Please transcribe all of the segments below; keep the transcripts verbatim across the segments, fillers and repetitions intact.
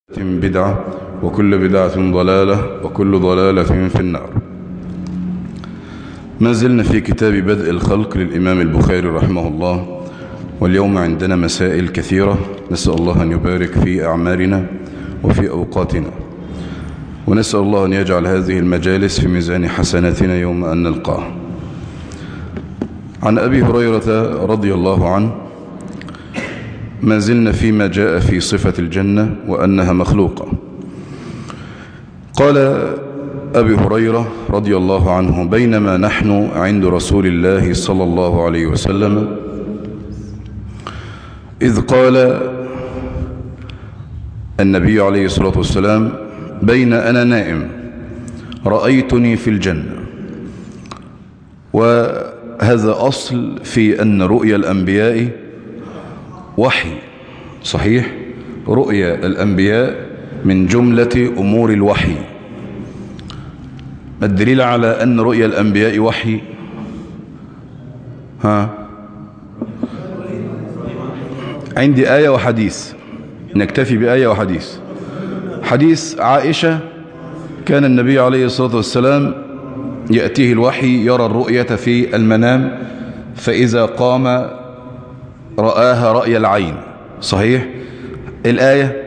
بدعة وكل بدعة ضلالة وكل ضلالة في النار. ما زلنا في كتاب بدء الخلق للإمام البخاري رحمه الله، واليوم عندنا مسائل كثيرة، نسأل الله أن يبارك في أعمالنا وفي أوقاتنا، ونسأل الله أن يجعل هذه المجالس في ميزان حسناتنا يوم أن نلقاه. عن أبي هريرة رضي الله عنه، ما زلنا فيما جاء في صفة الجنة وأنها مخلوقة. قال أبي هريرة رضي الله عنه: بينما نحن عند رسول الله صلى الله عليه وسلم إذ قال النبي عليه الصلاة والسلام: بين أنا نائم رأيتني في الجنة. وهذا أصل في أن رؤيا الأنبياء وحي صحيح. رؤيا الأنبياء من جملة أمور الوحي. الدليل على أن رؤيا الأنبياء وحي ها عندي آية وحديث، نكتفي بآية وحديث. حديث عائشة: كان النبي عليه الصلاة والسلام يأتيه الوحي يرى الرؤية في المنام، فإذا قام رآها رأي العين. صحيح. الآية: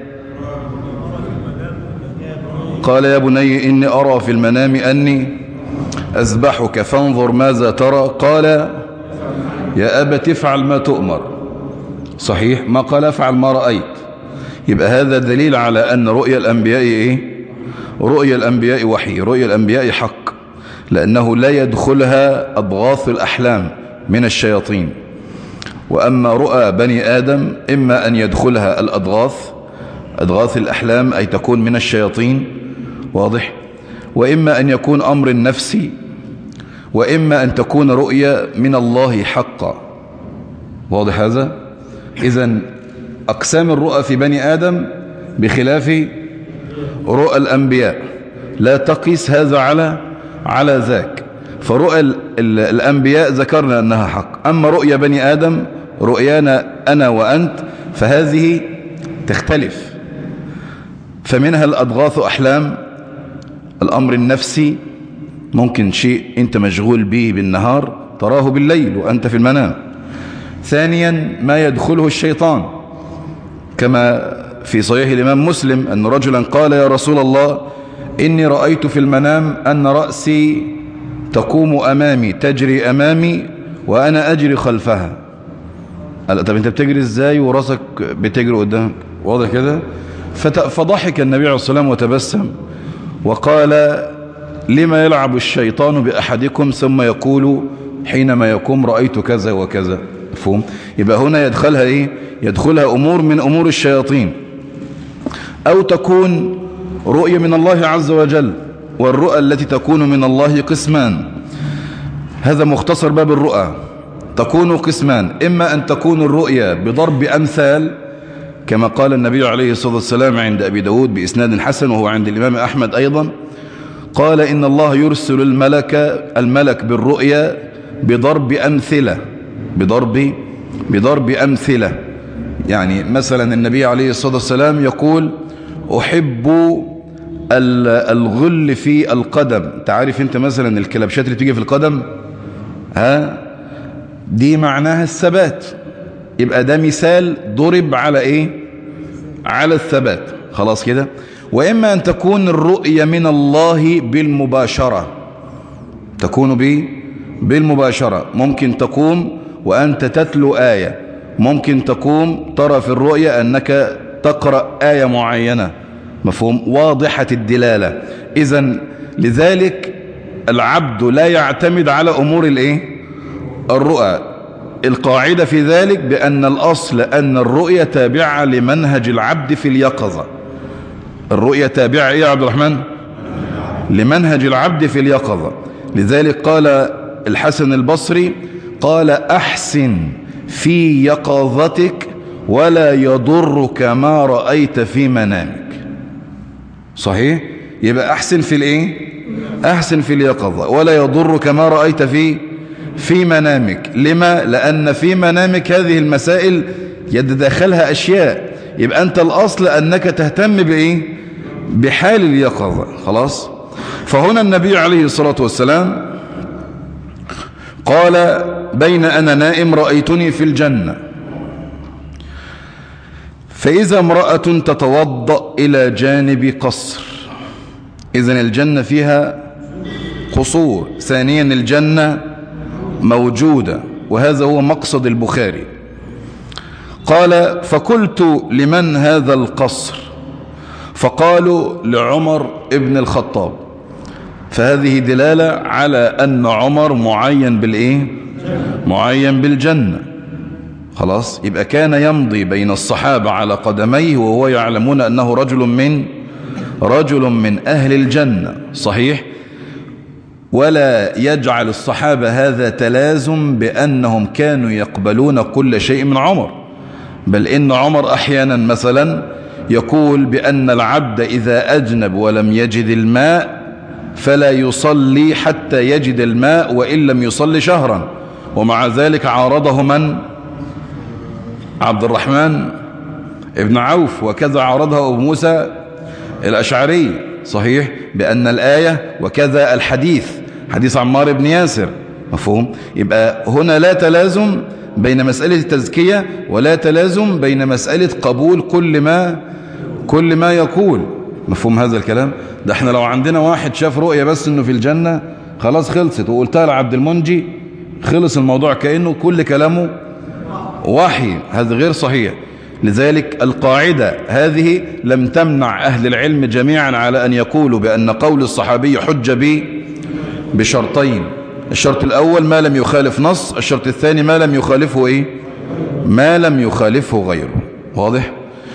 قال يا بني إني أرى في المنام أني أذبحك فانظر ماذا ترى. قال يا أبت افعل ما تؤمر. صحيح. ما قال افعل ما رأيت. يبقى هذا دليل على أن رؤيا الأنبياء إيه؟ رؤيا الأنبياء وحي، رؤيا الأنبياء حق، لأنه لا يدخلها أضغاث الأحلام من الشياطين. وأما رؤى بني آدم إما أن يدخلها الأضغاث، أضغاث الأحلام، أي تكون من الشياطين، واضح، وإما أن يكون أمر نفسي، وإما أن تكون رؤيا من الله حقا. واضح هذا؟ إذن أقسام الرؤى في بني آدم بخلاف رؤى الأنبياء، لا تقيس هذا على على ذاك. فرؤى الأنبياء ذكرنا أنها حق، أما رؤيا بني آدم رؤيانا أنا وأنت فهذه تختلف. فمنها الأضغاث أحلام، الأمر النفسي، ممكن شيء أنت مشغول به بالنهار تراه بالليل وأنت في المنام. ثانيا ما يدخله الشيطان، كما في صحيح الإمام مسلم أن رجلا قال يا رسول الله إني رأيت في المنام أن رأسي تقوم أمامي تجري أمامي وأنا أجري خلفها. قال طب أنت بتجري إزاي ورأسك بتجري قدامك؟ واضح كده؟ فضحك النبي عليه الصلاة والسلام وتبسم وقال لما يلعب الشيطان بأحدكم ثم يقول حينما يقوم رأيت كذا وكذا. مفهوم؟ يبقى هنا يدخلها إيه؟ يدخلها أمور من أمور الشياطين، أو تكون رؤية من الله عز وجل. والرؤى التي تكون من الله قسمان، هذا مختصر باب الرؤى. تكون قسمان: إما أن تكون الرؤيا بضرب أمثال، كما قال النبي عليه الصلاة والسلام عند أبي داود بإسناد حسن، وهو عند الإمام أحمد أيضا، قال إن الله يرسل الملك الملك بالرؤيا بضرب أمثلة، بضرب بضرب أمثلة. يعني مثلا النبي عليه الصلاة والسلام يقول أحب الغل في القدم. تعرف انت مثلا الكلبشات اللي تيجي في القدم، ها دي معناها الثبات. يبقى ده مثال ضرب على ايه؟ على الثبات. خلاص كده. واما ان تكون الرؤية من الله بالمباشرة، تكون به بالمباشرة. ممكن تقوم وانت تتلو آية، ممكن تقوم ترى في الرؤية انك تقرأ آية معينة، مفهوم، واضحة الدلالة. إذن لذلك العبد لا يعتمد على أمور الايه؟ الرؤى. القاعدة في ذلك بأن الأصل أن الرؤية تابعة لمنهج العبد في اليقظة. الرؤية تابعة إيه يا عبد الرحمن؟ لمنهج العبد في اليقظة. لذلك قال الحسن البصري قال أحسن في يقظتك ولا يضرك ما رأيت في منامك. صحيح. يبقى أحسن في الإيه؟ أحسن في اليقظة ولا يضرك ما رأيت في في منامك. لما؟ لأن في منامك هذه المسائل يتداخلها أشياء، يبقى أنت الأصل أنك تهتم بإيه؟ بحال اليقظة. خلاص. فهنا النبي عليه الصلاة والسلام قال بين أنا نائم رأيتني في الجنة فإذا امرأة تتوضأ إلى جانب قصر. إذن الجنة فيها قصور. ثانيا الجنة موجودة، وهذا هو مقصد البخاري. قال فقلت لمن هذا القصر؟ فقالوا لعمر ابن الخطاب. فهذه دلالة على أن عمر معين بالإيه؟ معين بالجنة. خلاص. يبقى كان يمضي بين الصحابة على قدميه وهو يعلمون أنه رجل من رجل من أهل الجنة. صحيح. ولا يجعل الصحابة هذا تلازم بأنهم كانوا يقبلون كل شيء من عمر، بل إن عمر أحيانا مثلا يقول بأن العبد إذا أجنب ولم يجد الماء فلا يصلي حتى يجد الماء وإن لم يصلي شهرا. ومع ذلك عارضه من؟ عبد الرحمن ابن عوف، وكذا عارضه أبو موسى الأشعري. صحيح. بأن الآية وكذا الحديث، حديث عمار بن ياسر. مفهوم؟ يبقى هنا لا تلازم بين مسألة التزكية ولا تلازم بين مسألة قبول كل ما كل ما يقول. مفهوم هذا الكلام؟ ده احنا لو عندنا واحد شاف رؤية بس انه في الجنة خلاص خلصت، وقلتها لعبد المنجي خلص الموضوع، كأنه كل كلامه وحي. هذا غير صحيح. لذلك القاعدة هذه لم تمنع أهل العلم جميعا على أن يقولوا بأن قول الصحابي حج به بشرطين. الشرط الأول ما لم يخالف نص، الشرط الثاني ما لم يخالفه إيه؟ ما لم يخالفه غيره. واضح؟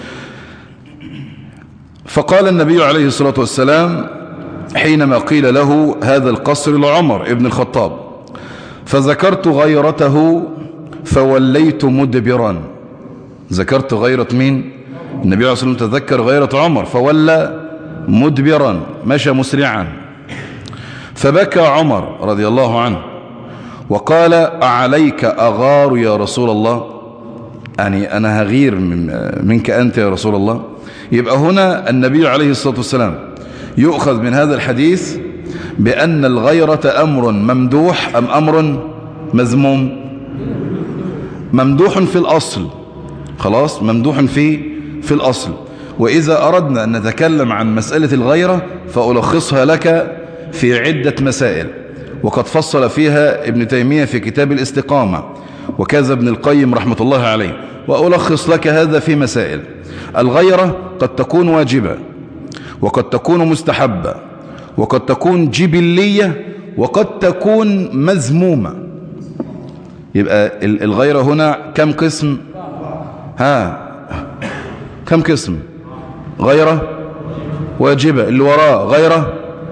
فقال النبي عليه الصلاة والسلام حينما قيل له هذا القصر لعمر ابن الخطاب: فذكرت غيرته فوليت مدبرا. ذكرت غيرة مين؟ النبي عليه الصلاة والسلام تذكر غيرة عمر فولى مدبرا، مشى مسرعا. فبكى عمر رضي الله عنه وقال: أعليك أغار يا رسول الله؟ يعني أنا هغير من منك أنت يا رسول الله. يبقى هنا النبي عليه الصلاة والسلام يؤخذ من هذا الحديث بأن الغيرة أمر ممدوح أم أمر مذموم؟ ممدوح في الأصل. خلاص، ممدوح في في الأصل. وإذا أردنا أن نتكلم عن مسألة الغيرة فألخصها لك في عدة مسائل، وقد فصل فيها ابن تيمية في كتاب الاستقامة، وكذا ابن القيم رحمة الله عليه. وألخص لك هذا في مسائل. الغيرة قد تكون واجبة، وقد تكون مستحبة، وقد تكون جبلية، وقد تكون مذمومة. يبقى الغيرة هنا كم قسم؟ ها كم قسم؟ غيرة واجبة، اللي وراء غيرة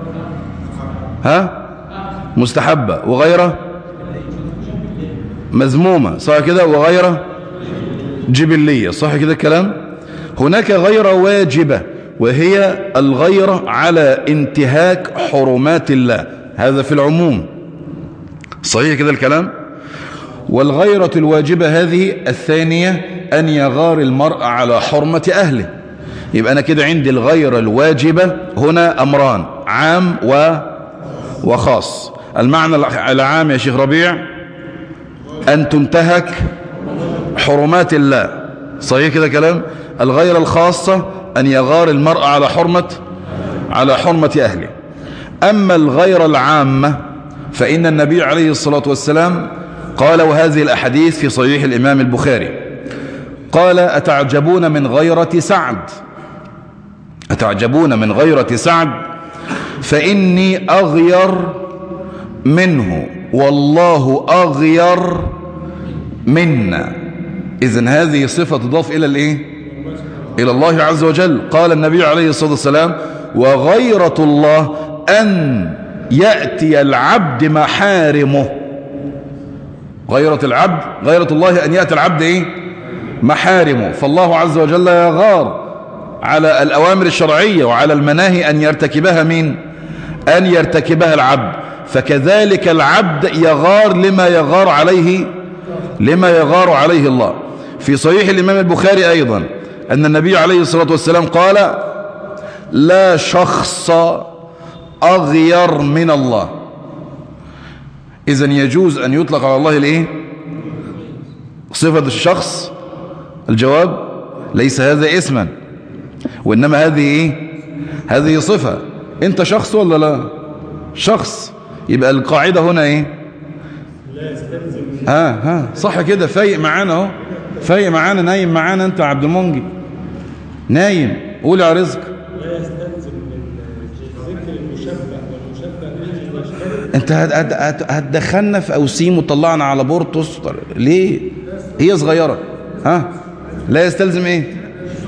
ها مستحبة، وغيرة مذمومة، صح كده؟ وغيرة جبلية، صح كده الكلام؟ هناك غيرة واجبة وهي الغيرة على انتهاك حرمات الله، هذا في العموم، صحيح كده الكلام؟ والغيرة الواجبة هذه الثانية أن يغار المرء على حرمة أهله. يبقى أنا كده عندي الغيرة الواجبة هنا أمران، عام و وخاص. المعنى العام يا شيخ ربيع أن تنتهك حرمات الله، صحيح كده كلام؟ الغيرة الخاصة أن يغار المرء على حرمة على حرمة أهله. أما الغيرة العامة فإن النبي عليه الصلاة والسلام قال، وهذه الأحاديث في صحيح الإمام البخاري، قال: أتعجبون من غيرة سعد أتعجبون من غيرة سعد فإني أغير منه والله أغير منا. إذن هذه صفة تضاف إلى الإيه؟ إلى الله عز وجل. قال النبي عليه الصلاة والسلام: وغيرة الله أن يأتي العبد محارمه. غيرة العبد، غيرة الله أن يأتي العبد إيه؟ محارمه. فالله عز وجل يغار على الأوامر الشرعية وعلى المناهي أن يرتكبها مين؟ أن يرتكبها العبد. فكذلك العبد يغار لما يغار عليه لما يغار عليه الله. في صحيح الإمام البخاري أيضا أن النبي عليه الصلاة والسلام قال لا شخص أغير من الله. إذن يجوز أن يطلق على الله الإيه؟ صفة الشخص. الجواب ليس هذا اسما، وإنما هذه إيه؟ هذه صفة. أنت شخص ولا لا؟ شخص. يبقى القاعدة هنا إيه؟ ها ها صح كده. فايق معانا اهو، فايق معانا، نايم معانا انت عبد المنجي، نايم. قول يا رزق. لا يستلزم من ذكر المشبه والمشبه. انت هتدخلنا في اوسيم وطلعنا على بورتوس ليه؟ هي صغيره. ها لا يستلزم ايه؟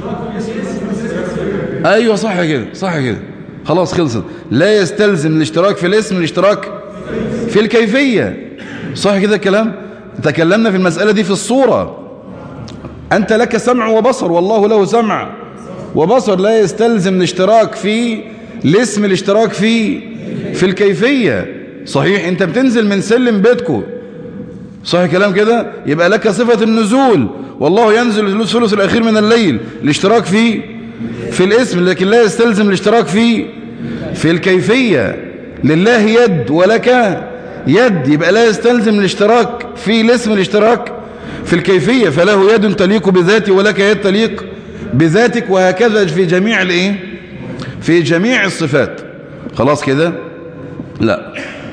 ايوه صح كده، صح كده، خلاص خلصت. لا يستلزم الاشتراك في الاسم الاشتراك في الكيفيه. صح كده الكلام. تكلمنا في المسألة دي في الصورة. أنت لك سمع وبصر والله له سمع وبصر. لا يستلزم الاشتراك في الاسم الاشتراك في في الكيفية. صحيح. أنت بتنزل من سلم بيتكو، صح كلام كده. يبقى لك صفة النزول، والله ينزل الثلث الأخير من الليل، الاشتراك في في الاسم، لكن لا يستلزم الاشتراك في في الكيفية. لله يد ولك يد، يبقى لا يستلزم الاشتراك في الاسم الاشتراك في الكيفية. فله يد تليق بذاته ولك يد تليق بذاتك، وهكذا في جميع الايه؟ في جميع الصفات. خلاص كده. لا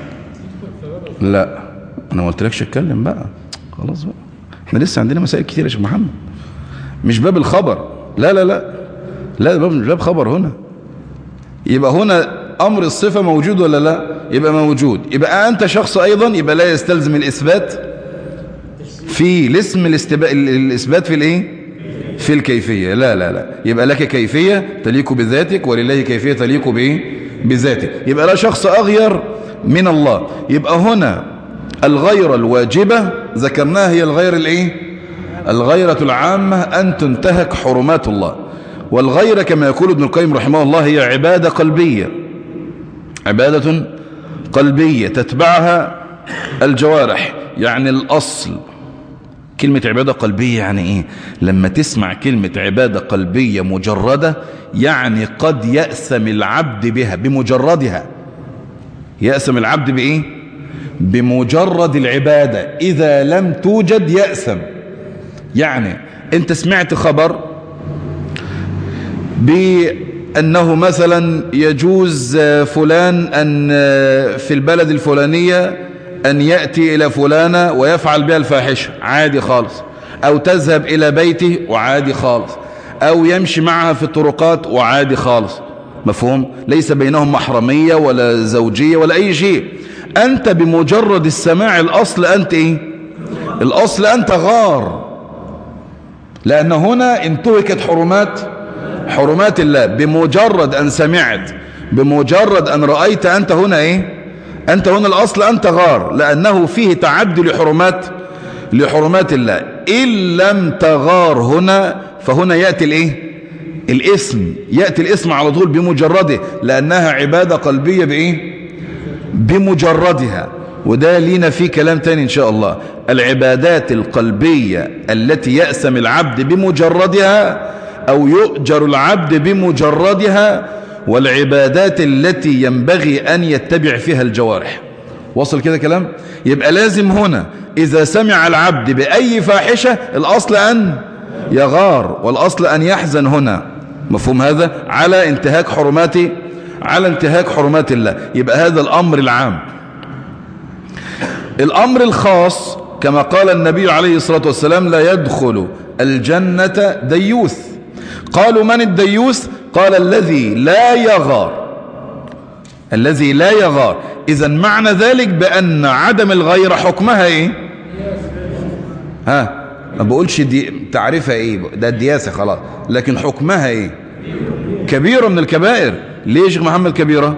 لا انا ما قلتلكش اتكلم بقى، خلاص بقى، احنا لسه عندنا مسائل كتير يا شيخ محمد. مش باب الخبر، لا لا لا لا باب مش باب خبر هنا. يبقى هنا أمر الصفة موجود ولا لا؟ يبقى موجود. يبقى أنت شخص أيضا، يبقى لا يستلزم الإثبات في الاسم الإثبات في الإيه؟ في الكيفية. لا لا لا يبقى لك كيفية تليق بذاتك، ولله كيفية تليق بإيه؟ بذاتك. يبقى لا شخص أغير من الله. يبقى هنا الغيرة الواجبة ذكرناها هي الغيرة الإيه؟ الغيرة العامة، أن تنتهك حرمات الله. والغيرة كما يقول ابن القيم رحمه الله هي عبادة قلبية، عبادة قلبية تتبعها الجوارح. يعني الأصل كلمة عبادة قلبية يعني إيه؟ لما تسمع كلمة عبادة قلبية مجردة، يعني قد يأثم العبد بها بمجردها. يأثم العبد بإيه؟ بمجرد العبادة. إذا لم توجد يأثم. يعني أنت سمعت خبر بأنه مثلا يجوز فلان أن في البلد الفلانية أن يأتي إلى فلانة ويفعل بها الفاحشة، عادي خالص. أو تذهب إلى بيته وعادي خالص. أو يمشي معها في الطرقات وعادي خالص. مفهوم؟ ليس بينهم محرمية ولا زوجية ولا أي شيء. أنت بمجرد السماع الأصل أنت إيه؟ الأصل أنت غار، لأن هنا انتهكت حرمات حرمات الله. بمجرد أن سمعت، بمجرد أن رأيت، أنت هنا إيه؟ أنت هنا الأصل أنت غار، لأنه فيه تعدي لحرمات لحرمات الله. إن لم تغار هنا فهنا يأتي الإيه؟ الاسم. يأتي الاسم على طول بمجرده، لأنها عبادة قلبية بإيه؟ بمجردها. وده لينا فيه كلام تاني إن شاء الله. العبادات القلبية التي يأسم العبد بمجردها أو يؤجر العبد بمجردها، والعبادات التي ينبغي أن يتبع فيها الجوارح. وصل كده كلام؟ يبقى لازم هنا إذا سمع العبد بأي فاحشة الأصل أن يغار، والأصل أن يحزن هنا. مفهوم هذا؟ على انتهاك حرمات على انتهاك حرمات الله. يبقى هذا الأمر العام. الأمر الخاص كما قال النبي عليه الصلاة والسلام لا يدخل الجنة ديوث. قالوا من الديوث؟ قال الذي لا يغار. الذي لا يغار. إذن معنى ذلك بأن عدم الغيرة حكمها إيه؟ ها ما بقولش دي تعرفها إيه، ده الدياسة خلاص، لكن حكمها إيه؟ كبيرة من الكبائر. ليه يا شيخ محمد كبيرة؟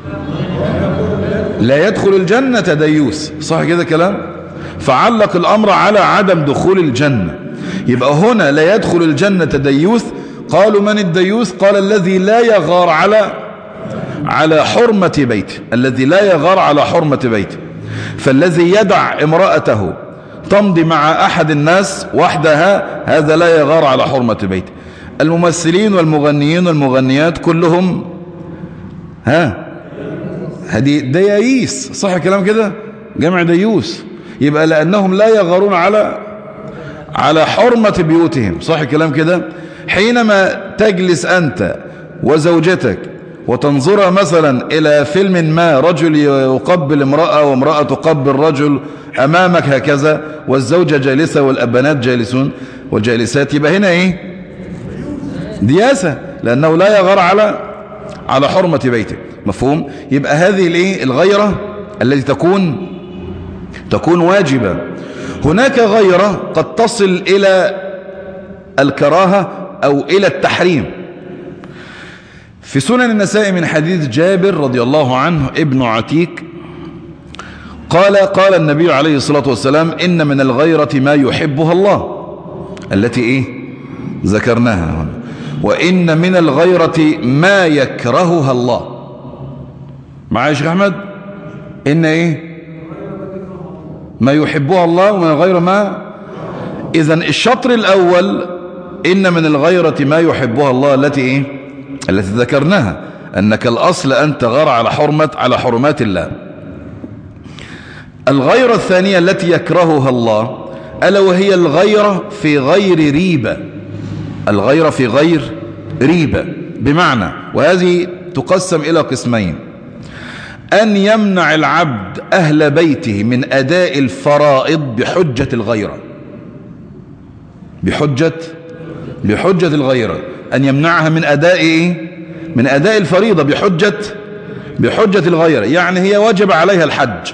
لا يدخل الجنة ديوث. صح كده كلام؟ فعلق الأمر على عدم دخول الجنة. يبقى هنا لا يدخل الجنة ديوث. قالوا من الديوث؟ قال الذي لا يغار على على حرمة بيته. الذي لا يغار على حرمة بيته. فالذي يدع امرأته تمضي مع أحد الناس وحدها هذا لا يغار على حرمة بيته. الممثلين والمغنيين والمغنيات كلهم ها هذه دياييس، صح الكلام كده؟ جمع ديوس. يبقى لأنهم لا يغارون على على حرمة بيوتهم، صح الكلام كده؟ حينما تجلس أنت وزوجتك وتنظر مثلا إلى فيلم ما، رجل يقبل امرأة وامرأة تقبل رجل أمامك هكذا، والزوجة جالسة والأبنات جالسون والجالسات، يبقى هنا إيه؟ دياسة، لأنه لا يغار على على حرمة بيته. مفهوم؟ يبقى هذه الإيه؟ الغيرة التي تكون تكون واجبة. هناك غيرة قد تصل إلى الكراهة أو إلى التحريم. في سنن النسائي من حديث جابر رضي الله عنه ابن عتيك قال قال النبي عليه الصلاة والسلام: إن من الغيرة ما يحبها الله، التي إيه؟ ذكرناها هنا. وإن من الغيرة ما يكرهها الله. معايا يا شيخ أحمد؟ إن إيه؟ ما يحبها الله، ومن الغيرة ما. إذن الشطر الأول إن من الغيرة ما يحبها الله التي إيه؟ التي ذكرناها، أنك الأصل أن تغار على حرمة على حرمات الله. الغيرة الثانية التي يكرهها الله ألا وهي الغيرة في غير ريبة. الغيرة في غير ريبة بمعنى، وهذه تقسم إلى قسمين: أن يمنع العبد أهل بيته من أداء الفرائض بحجة الغيرة. بحجة بحجة الغيرة، أن يمنعها من أداء إيه؟ من أداء الفريضة بحجة بحجة الغيرة. يعني هي وجب عليها الحج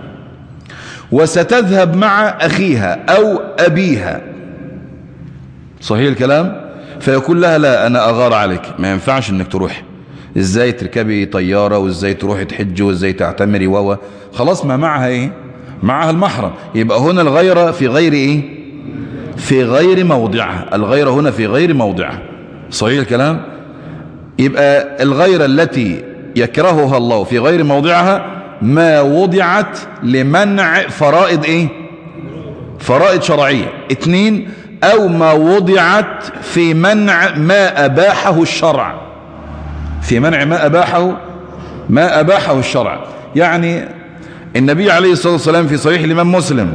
وستذهب مع أخيها أو أبيها، صحيح الكلام؟ فيقول لها: لا، أنا أغار عليك، ما ينفعش أنك تروح، إزاي تركبي طيارة، وإزاي تروحي تحجي، وإزاي تعتمري، وهو خلاص ما معها إيه؟ معها المحرم. يبقى هنا الغيرة في غير إيه؟ في غير موضعها. الغيرة هنا في غير موضعها، صحيح الكلام؟ يبقى الغيرة التي يكرهها الله في غير موضعها ما وضعت لمنع فرائض إيه؟ فرائض شرعية. اتنين، أو ما وضعت في منع ما أباحه الشرع، في منع ما أباحه ما أباحه الشرع. يعني النبي عليه الصلاة والسلام في صحيح الإمام مسلم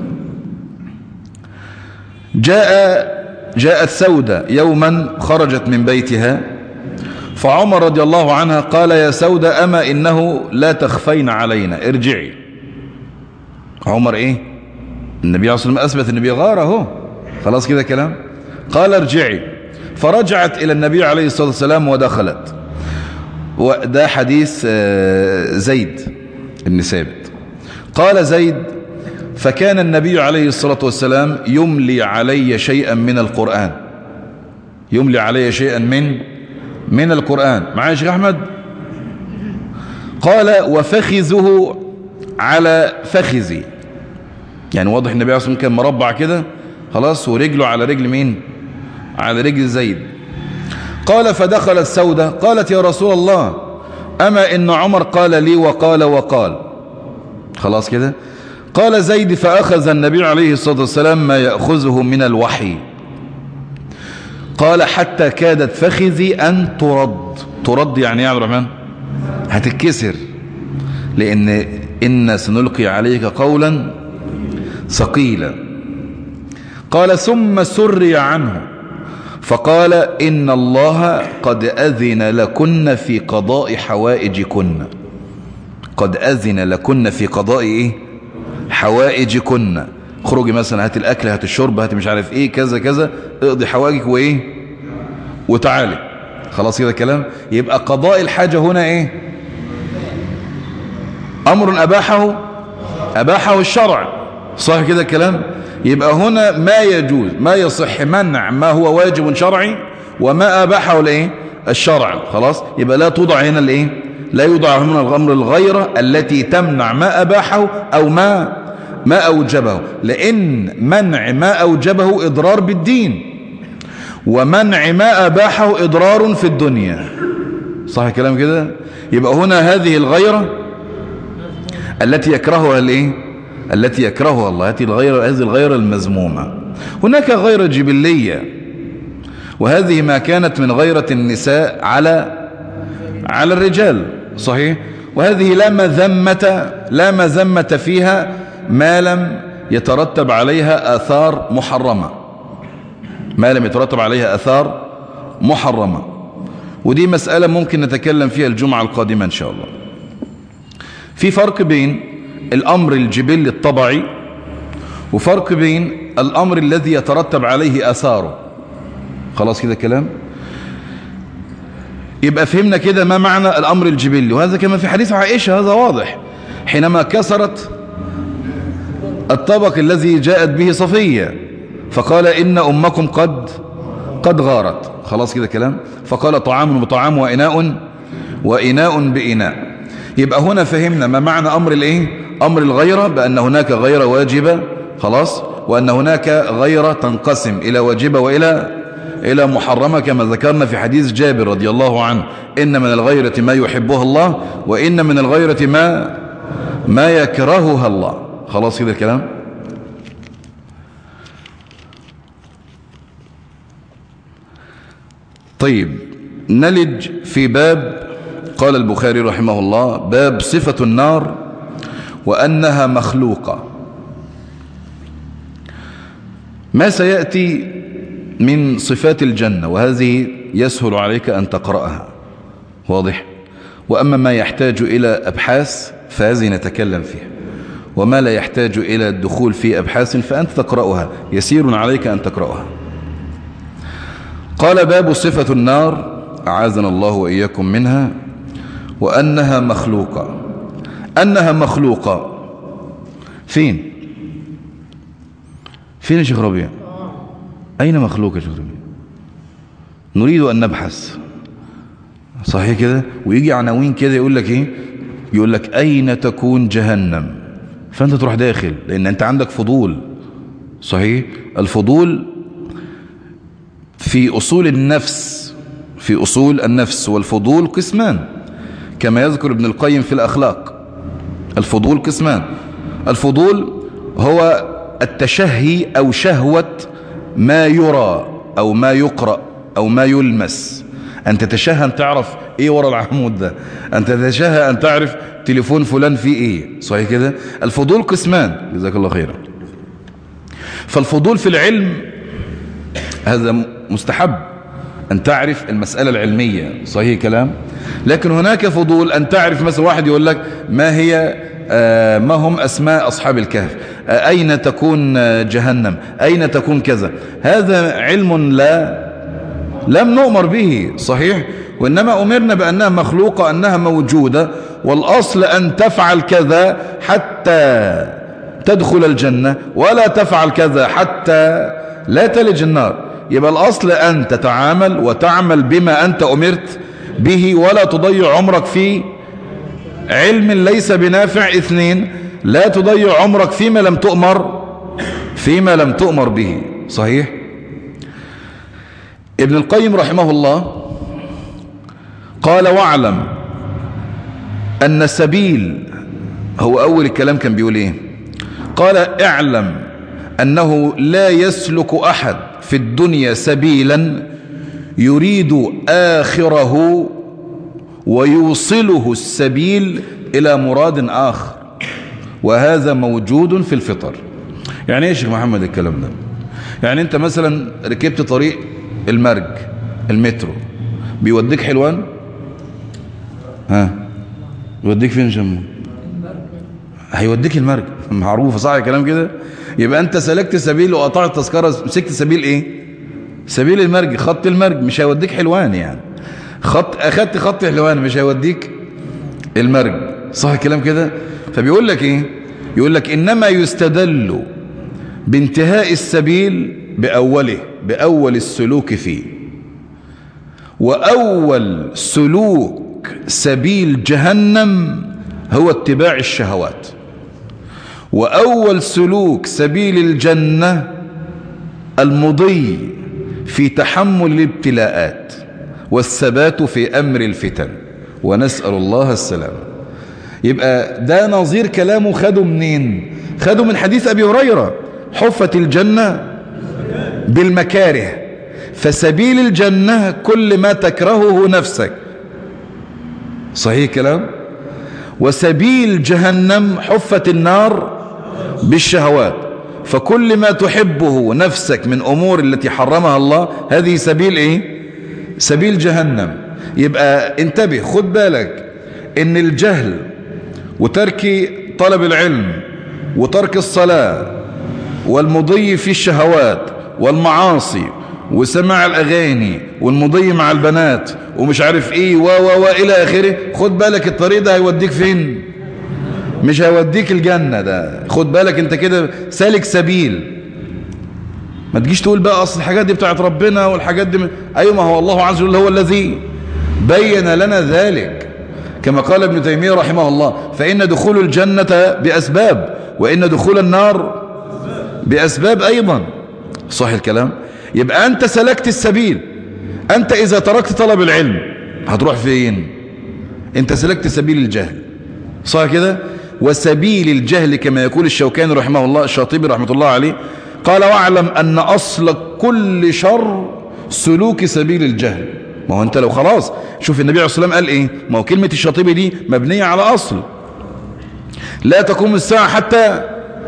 جاء جاءت سودة يوما خرجت من بيتها، فعمر رضي الله عنها قال: يا سودة، أما إنه لا تخفين علينا، ارجعي. عمر إيه؟ النبي عليه الصلاة والسلام أثبت النبي غار اهو، خلاص كده كلام. قال: ارجعي. فرجعت إلى النبي عليه الصلاة والسلام ودخلت. وده حديث زيد بن ثابت. قال زيد: فكان النبي عليه الصلاة والسلام يملي علي شيئا من القرآن، يملي علي شيئا من من القرآن. معايا يا شيخ أحمد؟ قال: وفخذه على فخذي، يعني واضح النبي عليه الصلاة والسلام كان مربع كده خلاص، ورجله على رجل مين؟ على رجل زيد. قال: فدخلت سودة قالت: يا رسول الله، أما إن عمر قال لي وقال وقال. خلاص كده. قال زيد: فأخذ النبي عليه الصلاة والسلام ما يأخذه من الوحي. قال: حتى كادت فخذي أن ترد. ترد يعني يا عبد الرحمن هتتكسر، لأن إن سنلقي عليك قولا ثقيلا. قال: ثم سري عنه فقال: إن الله قد أذن لكن في قضاء حوائجكن. قد أذن لكن في قضاء إيه؟ حوائجكن. خرجي مثلا، هات الأكل، هات الشرب، هات مش عارف إيه، كذا كذا، اقضي حوائجك وإيه وتعالي. خلاص كده كلام. يبقى قضاء الحاجة هنا إيه؟ أمر أباحه أباحه الشرع، صح كده الكلام؟ يبقى هنا ما يجوز ما يصح منع ما هو واجب شرعي وما أباحه الإيه؟ الشرع. خلاص. يبقى لا توضع هنا الإيه؟ لا يوضع هنا الأمر الغيرة التي تمنع ما أباحه أو ما ما أوجبه، لأن منع ما أوجبه إضرار بالدين، ومنع ما أباحه إضرار في الدنيا، صح الكلام كده؟ يبقى هنا هذه الغيرة التي يكرهها الإيه؟ التي يكرهها الله، هذه الغيرة هذه الغيرة المذمومة. هناك غيرة جبلية، وهذه ما كانت من غيرة النساء على على الرجال. صحيح. وهذه لا مذمة لا مذمة فيها ما لم يترتب عليها آثار محرمة ما لم يترتب عليها آثار محرمة ودي مسألة ممكن نتكلم فيها الجمعة القادمة إن شاء الله. في فرق بين الأمر الجبلي الطبيعي وفرق بين الأمر الذي يترتب عليه آثاره. خلاص كده كلام. يبقى فهمنا كده ما معنى الأمر الجبلي، وهذا كما في حديث عائشة هذا واضح حينما كسرت الطبق الذي جاءت به صفية فقال إن أمكم قد قد غارت. خلاص كده كلام. فقال طعام بطعام وإناء وإناء بإناء. يبقى هنا فهمنا ما معنى أمر الإيه؟ أمر الغيرة، بأن هناك غيرة واجبة خلاص، وأن هناك غيرة تنقسم إلى واجبة وإلى إلى محرمة كما ذكرنا في حديث جابر رضي الله عنه إن من الغيرة ما يحبها الله وإن من الغيرة ما ما يكرهها الله. خلاص كده الكلام. طيب نلج في باب قال البخاري رحمه الله باب صفة النار وأنها مخلوقة. ما سيأتي من صفات الجنة وهذه يسهل عليك أن تقرأها واضح. وأما ما يحتاج إلى أبحاث فهذه نتكلم فيها، وما لا يحتاج إلى الدخول في أبحاث فأنت تقرأها، يسير عليك أن تقرأها. قال باب صفة النار أعاذنا الله وإياكم منها وأنها مخلوقة. أنها مخلوقة فين فين يا شيخ ربيع؟ أين مخلوق يا شيخ ربيع؟ نريد أن نبحث. صحيح كده. ويجي عناوين كده يقول لك إيه؟ يقول لك أين تكون جهنم، فأنت تروح داخل لأن أنت عندك فضول. صحيح. الفضول في أصول النفس في أصول النفس والفضول قسمان كما يذكر ابن القيم في الأخلاق. الفضول قسمان. الفضول هو التشهي أو شهوة ما يرى أو ما يقرأ أو ما يلمس. أن تتشهى أن تعرف إيه ورا العمود ده، أن تتشهى أن تعرف تليفون فلان فيه إيه. صحيح كده. الفضول قسمان جزاك الله خيرا. فالفضول في العلم هذا مستحب أن تعرف المسألة العلمية. صحيح كلام. لكن هناك فضول أن تعرف مثلا واحد يقول لك ما هي آه ما هم أسماء أصحاب الكهف، آه أين تكون جهنم، أين تكون كذا. هذا علم لا لم نؤمر به. صحيح. وإنما أمرنا بأنها مخلوقة، أنها موجودة، والأصل أن تفعل كذا حتى تدخل الجنة ولا تفعل كذا حتى لا تلج النار. يبقى الأصل أن تتعامل وتعمل بما أنت أمرت به ولا تضيع عمرك في علم ليس بنافع. اثنين، لا تضيع عمرك فيما لم تؤمر فيما لم تؤمر به. صحيح. ابن القيم رحمه الله قال واعلم أن سبيل، هو أول الكلام كان بيقول إيه؟ قال اعلم أنه لا يسلك أحد في الدنيا سبيلا يريد آخره ويوصله السبيل إلى مراد آخر، وهذا موجود في الفطر. يعني ايه يا شيخ محمد الكلام ده؟ يعني انت مثلا ركبت طريق المرج المترو بيوديك حلوان، ها يوديك فين جنبه؟ هيوديك المرج، معروفه صح الكلام كده. يبقى انت سلكت سبيل وقطعت تذكره، مسكت سبيل ايه؟ سبيل المرج، خط المرج، مش هيوديك حلوان. يعني خط اخدت خط حلوان مش هيوديك المرج، صح الكلام كده. فبيقول لك ايه؟ يقول لك انما يستدل بانتهاء السبيل باوله، باول السلوك فيه. واول سلوك سبيل جهنم هو اتباع الشهوات، واول سلوك سبيل الجنة المضي في تحمل الابتلاءات والثبات في امر الفتن، ونسأل الله السلامة. يبقى ده نظير كلامه خده منين؟ خده من حديث ابي هريرة: حفت الجنة بالمكاره فسبيل الجنة كل ما تكرهه نفسك، صحيح كلام؟ وسبيل جهنم حفت النار بالشهوات، فكل ما تحبه نفسك من أمور التي حرمها الله هذه سبيل إيه؟ سبيل جهنم. يبقى انتبه، خد بالك ان الجهل وترك طلب العلم وترك الصلاة والمضي في الشهوات والمعاصي وسماع الأغاني والمضي مع البنات ومش عارف ايه و و و الى اخره، خد بالك الطريق ده هيوديك فين؟ مش هيوديك الجنة ده. خد بالك انت كده سالك سبيل. ما تجيش تقول بقى اصل الحاجات دي بتاعت ربنا والحاجات دي من... ايوه، ما هو الله عز وجل هو الذي بين لنا ذلك، كما قال ابن تيمية رحمه الله: فإن دخول الجنة بأسباب وإن دخول النار بأسباب أيضا. صح الكلام؟ يبقى أنت سلكت السبيل. أنت إذا تركت طلب العلم هتروح فين؟ أنت سلكت سبيل الجهل، صح كده؟ وسبيل الجهل كما يقول الشوكاني رحمه الله، الشاطبي رحمة الله عليه، قال: واعلم أن أصل كل شر سلوك سبيل الجهل. ما هو أنت لو خلاص، شوف النبي عليه الصلاة والسلام قال إيه؟ ما هو كلمة الشاطبي دي مبنية على أصل: لا تقوم الساعة حتى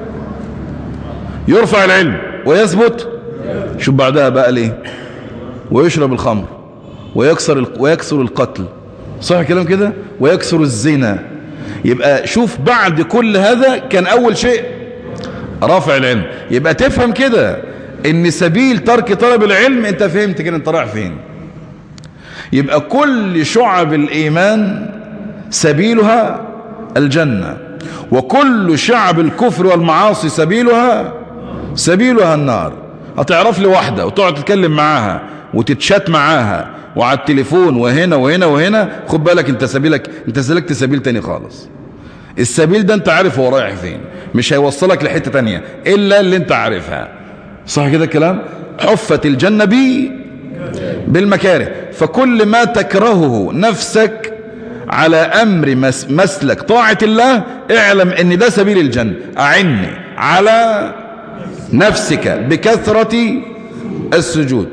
يرفع العلم ويثبت. شوف بعدها بقى ليه؟ ويشرب الخمر ويكسر ويكسر القتل، صح كلام كده؟ ويكسر الزنا. يبقى شوف بعد كل هذا كان أول شيء رفع العلم. يبقى تفهم كده ان سبيل ترك طلب العلم، انت فهمت كده انت رايح فين. يبقى كل شعب الإيمان سبيلها الجنة، وكل شعب الكفر والمعاصي سبيلها سبيلها النار. هتعرف لي واحدة وتقعد تتكلم معاها وتتشات معاها وعلى التليفون وهنا وهنا وهنا، خد بالك انت سبيلك، انت سلكت سبيل تاني خالص. السبيل ده انت عارف هو رايح فين، مش هيوصلك لحتة تانية الا اللي انت عارفها، صح كده الكلام؟ حفت الجنة بي بالمكاره، فكل ما تكرهه نفسك على أمر مسلك طاعة الله اعلم ان ده سبيل الجنة. أعني على نفسك بكثرة السجود،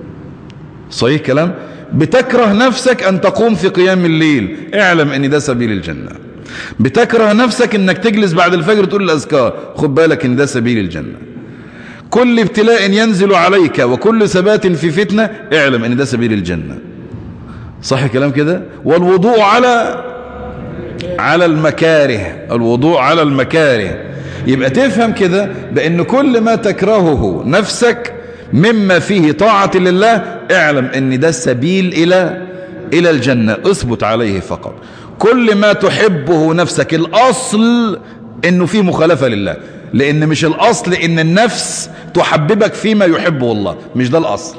صحيح كلام؟ بتكره نفسك أن تقوم في قيام الليل، اعلم ان ده سبيل الجنة. بتكره نفسك انك تجلس بعد الفجر تقول الأذكار، خد بالك ان ده سبيل الجنة. كل ابتلاء ينزل عليك وكل ثبات في فتنة اعلم ان ده سبيل الجنة، صح كلام كده؟ والوضوء على على المكاره، الوضوء على المكاره. يبقى تفهم كده بان كل ما تكرهه نفسك مما فيه طاعة لله اعلم ان ده السبيل الى الى الجنة، اثبت عليه فقط. كل ما تحبه نفسك الاصل انه فيه مخالفة لله، لان مش الاصل ان النفس تحببك فيما يحبه الله، مش ده الاصل،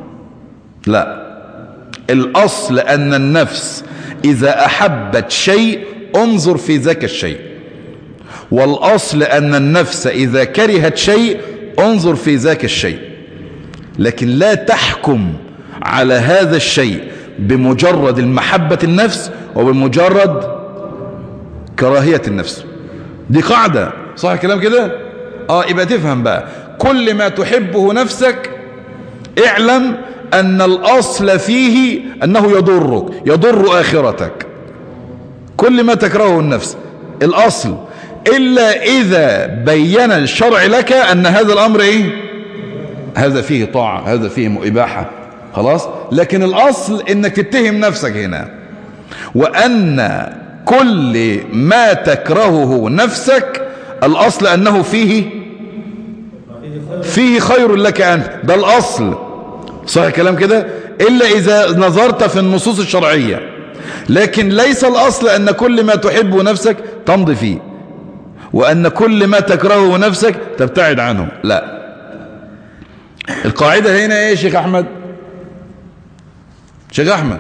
لا. الاصل ان النفس اذا احبت شيء انظر في ذاك الشيء، والاصل ان النفس اذا كرهت شيء انظر في ذاك الشيء. لكن لا تحكم على هذا الشيء بمجرد المحبة النفس وبمجرد كراهية النفس. دي قاعدة، صح الكلام كده؟ اه يبقى تفهم بقى، كل ما تحبه نفسك اعلم ان الاصل فيه انه يضرك، يضر اخرتك. كل ما تكرهه النفس الاصل، الا اذا بين الشرع لك ان هذا الامر ايه؟ هذا فيه طاعة، هذا فيه اباحة، خلاص. لكن الاصل انك تتهم نفسك هنا، وان كل ما تكرهه نفسك الاصل انه فيه فيه خير لك انت، ده الاصل، صح الكلام كده؟ الا اذا نظرت في النصوص الشرعية. لكن ليس الاصل ان كل ما تحبه نفسك تمضي فيه، وان كل ما تكرهه نفسك تبتعد عنه، لا. القاعدة هنا ايه يا شيخ احمد؟ شيخ احمد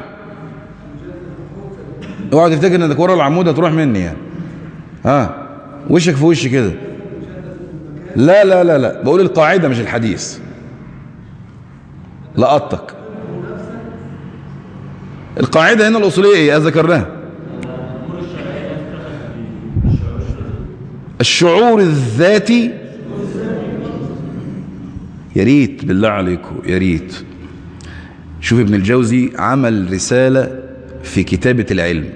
اوعى تفتكر انك ورا العمود هتروح مني يعني، ها وشك في وشي كده، لا لا لا لا، بقول القاعدة مش الحديث، لقطك. القاعدة هنا الأصولية ايه ذكرناها؟ الشعور الذاتي. يا ريت بالله عليكم، يا ريت شوف ابن الجوزي عمل رسالة في كتابة العلم،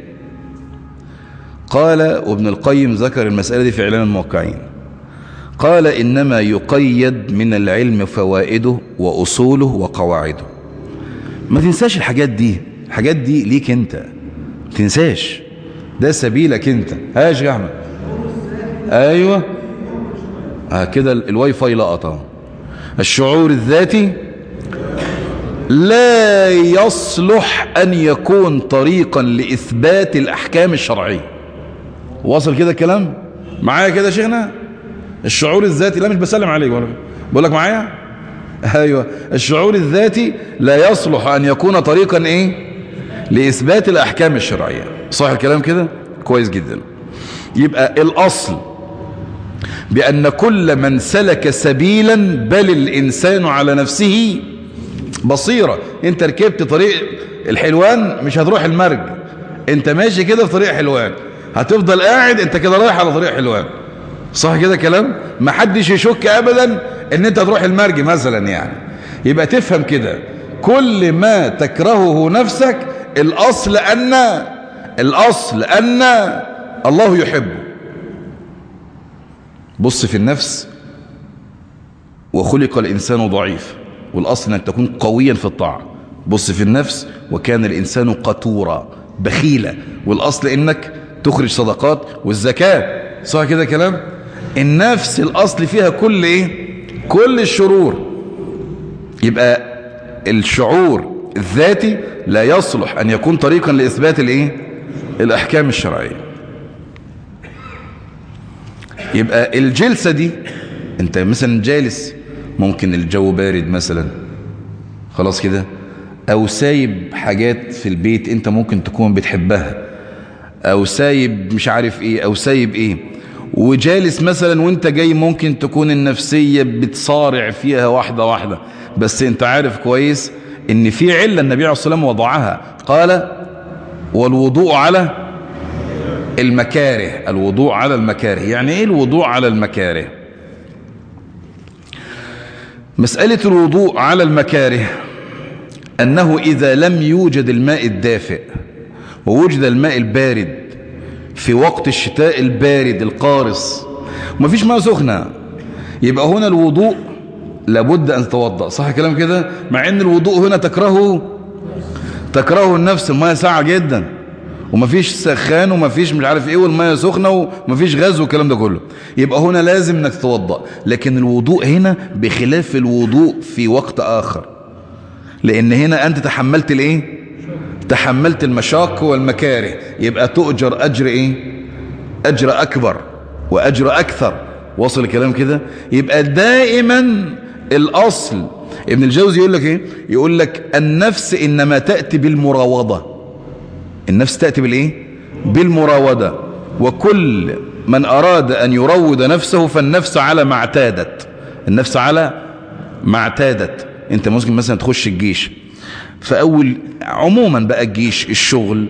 قال، وابن القيم ذكر المسألة دي في إعلام الموقعين، قال إنما يقيد من العلم فوائده وأصوله وقواعده. ما تنساش الحاجات دي، الحاجات دي ليك انت، ما تنساش، ده سبيلك انت. هاش يا احمد، ايوه اه كده الواي فاي لقط اهو. الشعور الذاتي لا يصلح ان يكون طريقا لاثبات الاحكام الشرعيه. واصل كده الكلام معايا كده شيخنا؟ الشعور الذاتي، لا مش بسلم عليك ولا بقول لك معايا، ايوه، الشعور الذاتي لا يصلح ان يكون طريقا ايه لاثبات الاحكام الشرعيه. صح الكلام كده؟ كويس جدا. يبقى الاصل بان كل من سلك سبيلا بل الانسان على نفسه بصيره. انت ركبت طريق الحلوان مش هتروح المرج، انت ماشي كده في طريق حلوان هتفضل قاعد، انت كده رايح على طريق حلوان. صح كده كلام؟ ما حدش يشك ابدا ان انت تروح المرج مثلا يعني. يبقى تفهم كده، كل ما تكرهه نفسك الاصل ان الاصل ان الله يحبه. بص في النفس، وخلق الانسان ضعيف، والاصل انك تكون قويا في الطاعه. بص في النفس، وكان الانسان قتورا بخيلا، والاصل انك تخرج صدقات والزكاه. صح كده كلام؟ النفس الاصل فيها كل ايه؟ كل الشرور. يبقى الشعور الذاتي لا يصلح ان يكون طريقا لاثبات الايه؟ الاحكام الشرعيه. يبقى الجلسه دي انت مثلا جالس، ممكن الجو بارد مثلا، خلاص كده، او سايب حاجات في البيت انت ممكن تكون بتحبها، او سايب مش عارف ايه، او سايب ايه، وجالس مثلا وانت جاي ممكن تكون النفسية بتصارع فيها واحدة واحدة، بس انت عارف كويس ان في علة النبي عليه الصلاة والسلام وضعها، قال والوضوء على المكاره. الوضوء على المكاره، يعني ايه الوضوء على المكاره؟ مسألة الوضوء على المكاره انه اذا لم يوجد الماء الدافئ ووجد الماء البارد في وقت الشتاء البارد القارس ومفيش ماء سخنة، يبقى هنا الوضوء لابد أن تتوضأ. صح كلام كده؟ مع أن الوضوء هنا تكرهه تكرهه النفس، الماء ساعة جدا ومفيش سخان ومفيش مش عارف ايه والماء سخنة ومفيش غاز والكلام ده كله، يبقى هنا لازم انك تتوضأ. لكن الوضوء هنا بخلاف الوضوء في وقت آخر، لأن هنا أنت تحملت الايه؟ تحملت المشاق والمكاره، يبقى تؤجر أجر إيه؟ أجر أكبر وأجر أكثر. وصل الكلام كده؟ يبقى دائما الأصل، ابن الجوزي يقول لك إيه؟ يقول لك النفس إنما تأتي بالمراوضة. النفس تأتي بالإيه؟ بالمراوضة. وكل من أراد أن يروض نفسه فالنفس على ما اعتادت. النفس على ما اعتادت. أنت ممكن مثلا تخش الجيش، فأول عموما بقى الجيش، الشغل،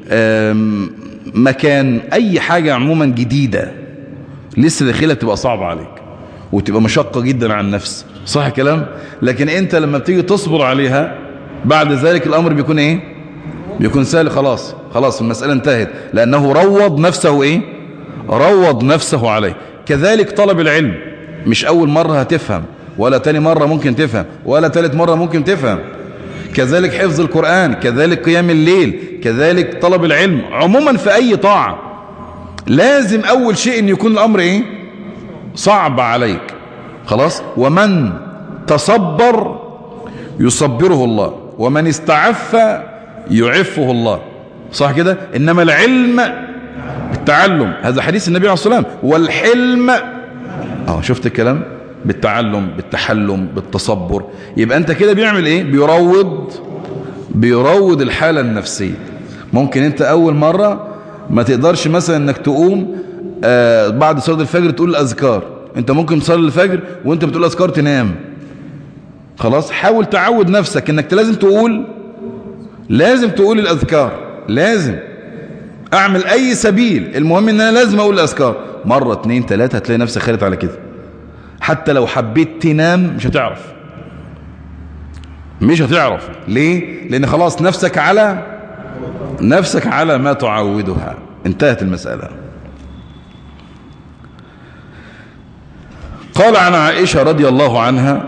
مكان، أي حاجة عموما جديدة لسه داخلها بتبقى صعبة عليك وتبقى مشقة جدا على النفس. صح الكلام؟ لكن أنت لما بتيجي تصبر عليها بعد ذلك الأمر بيكون إيه؟ بيكون سهل. خلاص خلاص المسألة انتهت، لأنه روض نفسه إيه؟ روض نفسه عليه. كذلك طلب العلم، مش أول مرة هتفهم، ولا تاني مرة ممكن تفهم، ولا تالت مرة ممكن تفهم. كذلك حفظ القرآن، كذلك قيام الليل، كذلك طلب العلم. عموما في أي طاعة لازم أول شيء أن يكون الأمر إيه؟ صعب عليك. خلاص؟ ومن تصبر يصبره الله، ومن استعف يعفه الله. صح كده؟ إنما العلم بالتعلم، هذا حديث النبي عليه الصلاة والسلام. والحلم، اه شفت الكلام؟ بالتعلم، بالتحلم، بالتصبر. يبقى انت كده بيعمل ايه؟ بيروض بيروض الحالة النفسية. ممكن انت اول مرة ما تقدرش مثلا انك تقوم آه بعد صلاة الفجر تقول الاذكار. انت ممكن تصلي الفجر وانت بتقول اذكار تنام. خلاص؟ حاول تعود نفسك انك لازم تقول لازم تقول الاذكار، لازم اعمل اي سبيل، المهم ان انا لازم اقول الاذكار. مرة اتنين تلاتة هتلاقي نفسك خارج على كده. حتى لو حبيت تنام مش هتعرف. مش هتعرف. ليه؟ لأن خلاص نفسك على نفسك على ما تعودها. انتهت المسألة. قال عن عائشة رضي الله عنها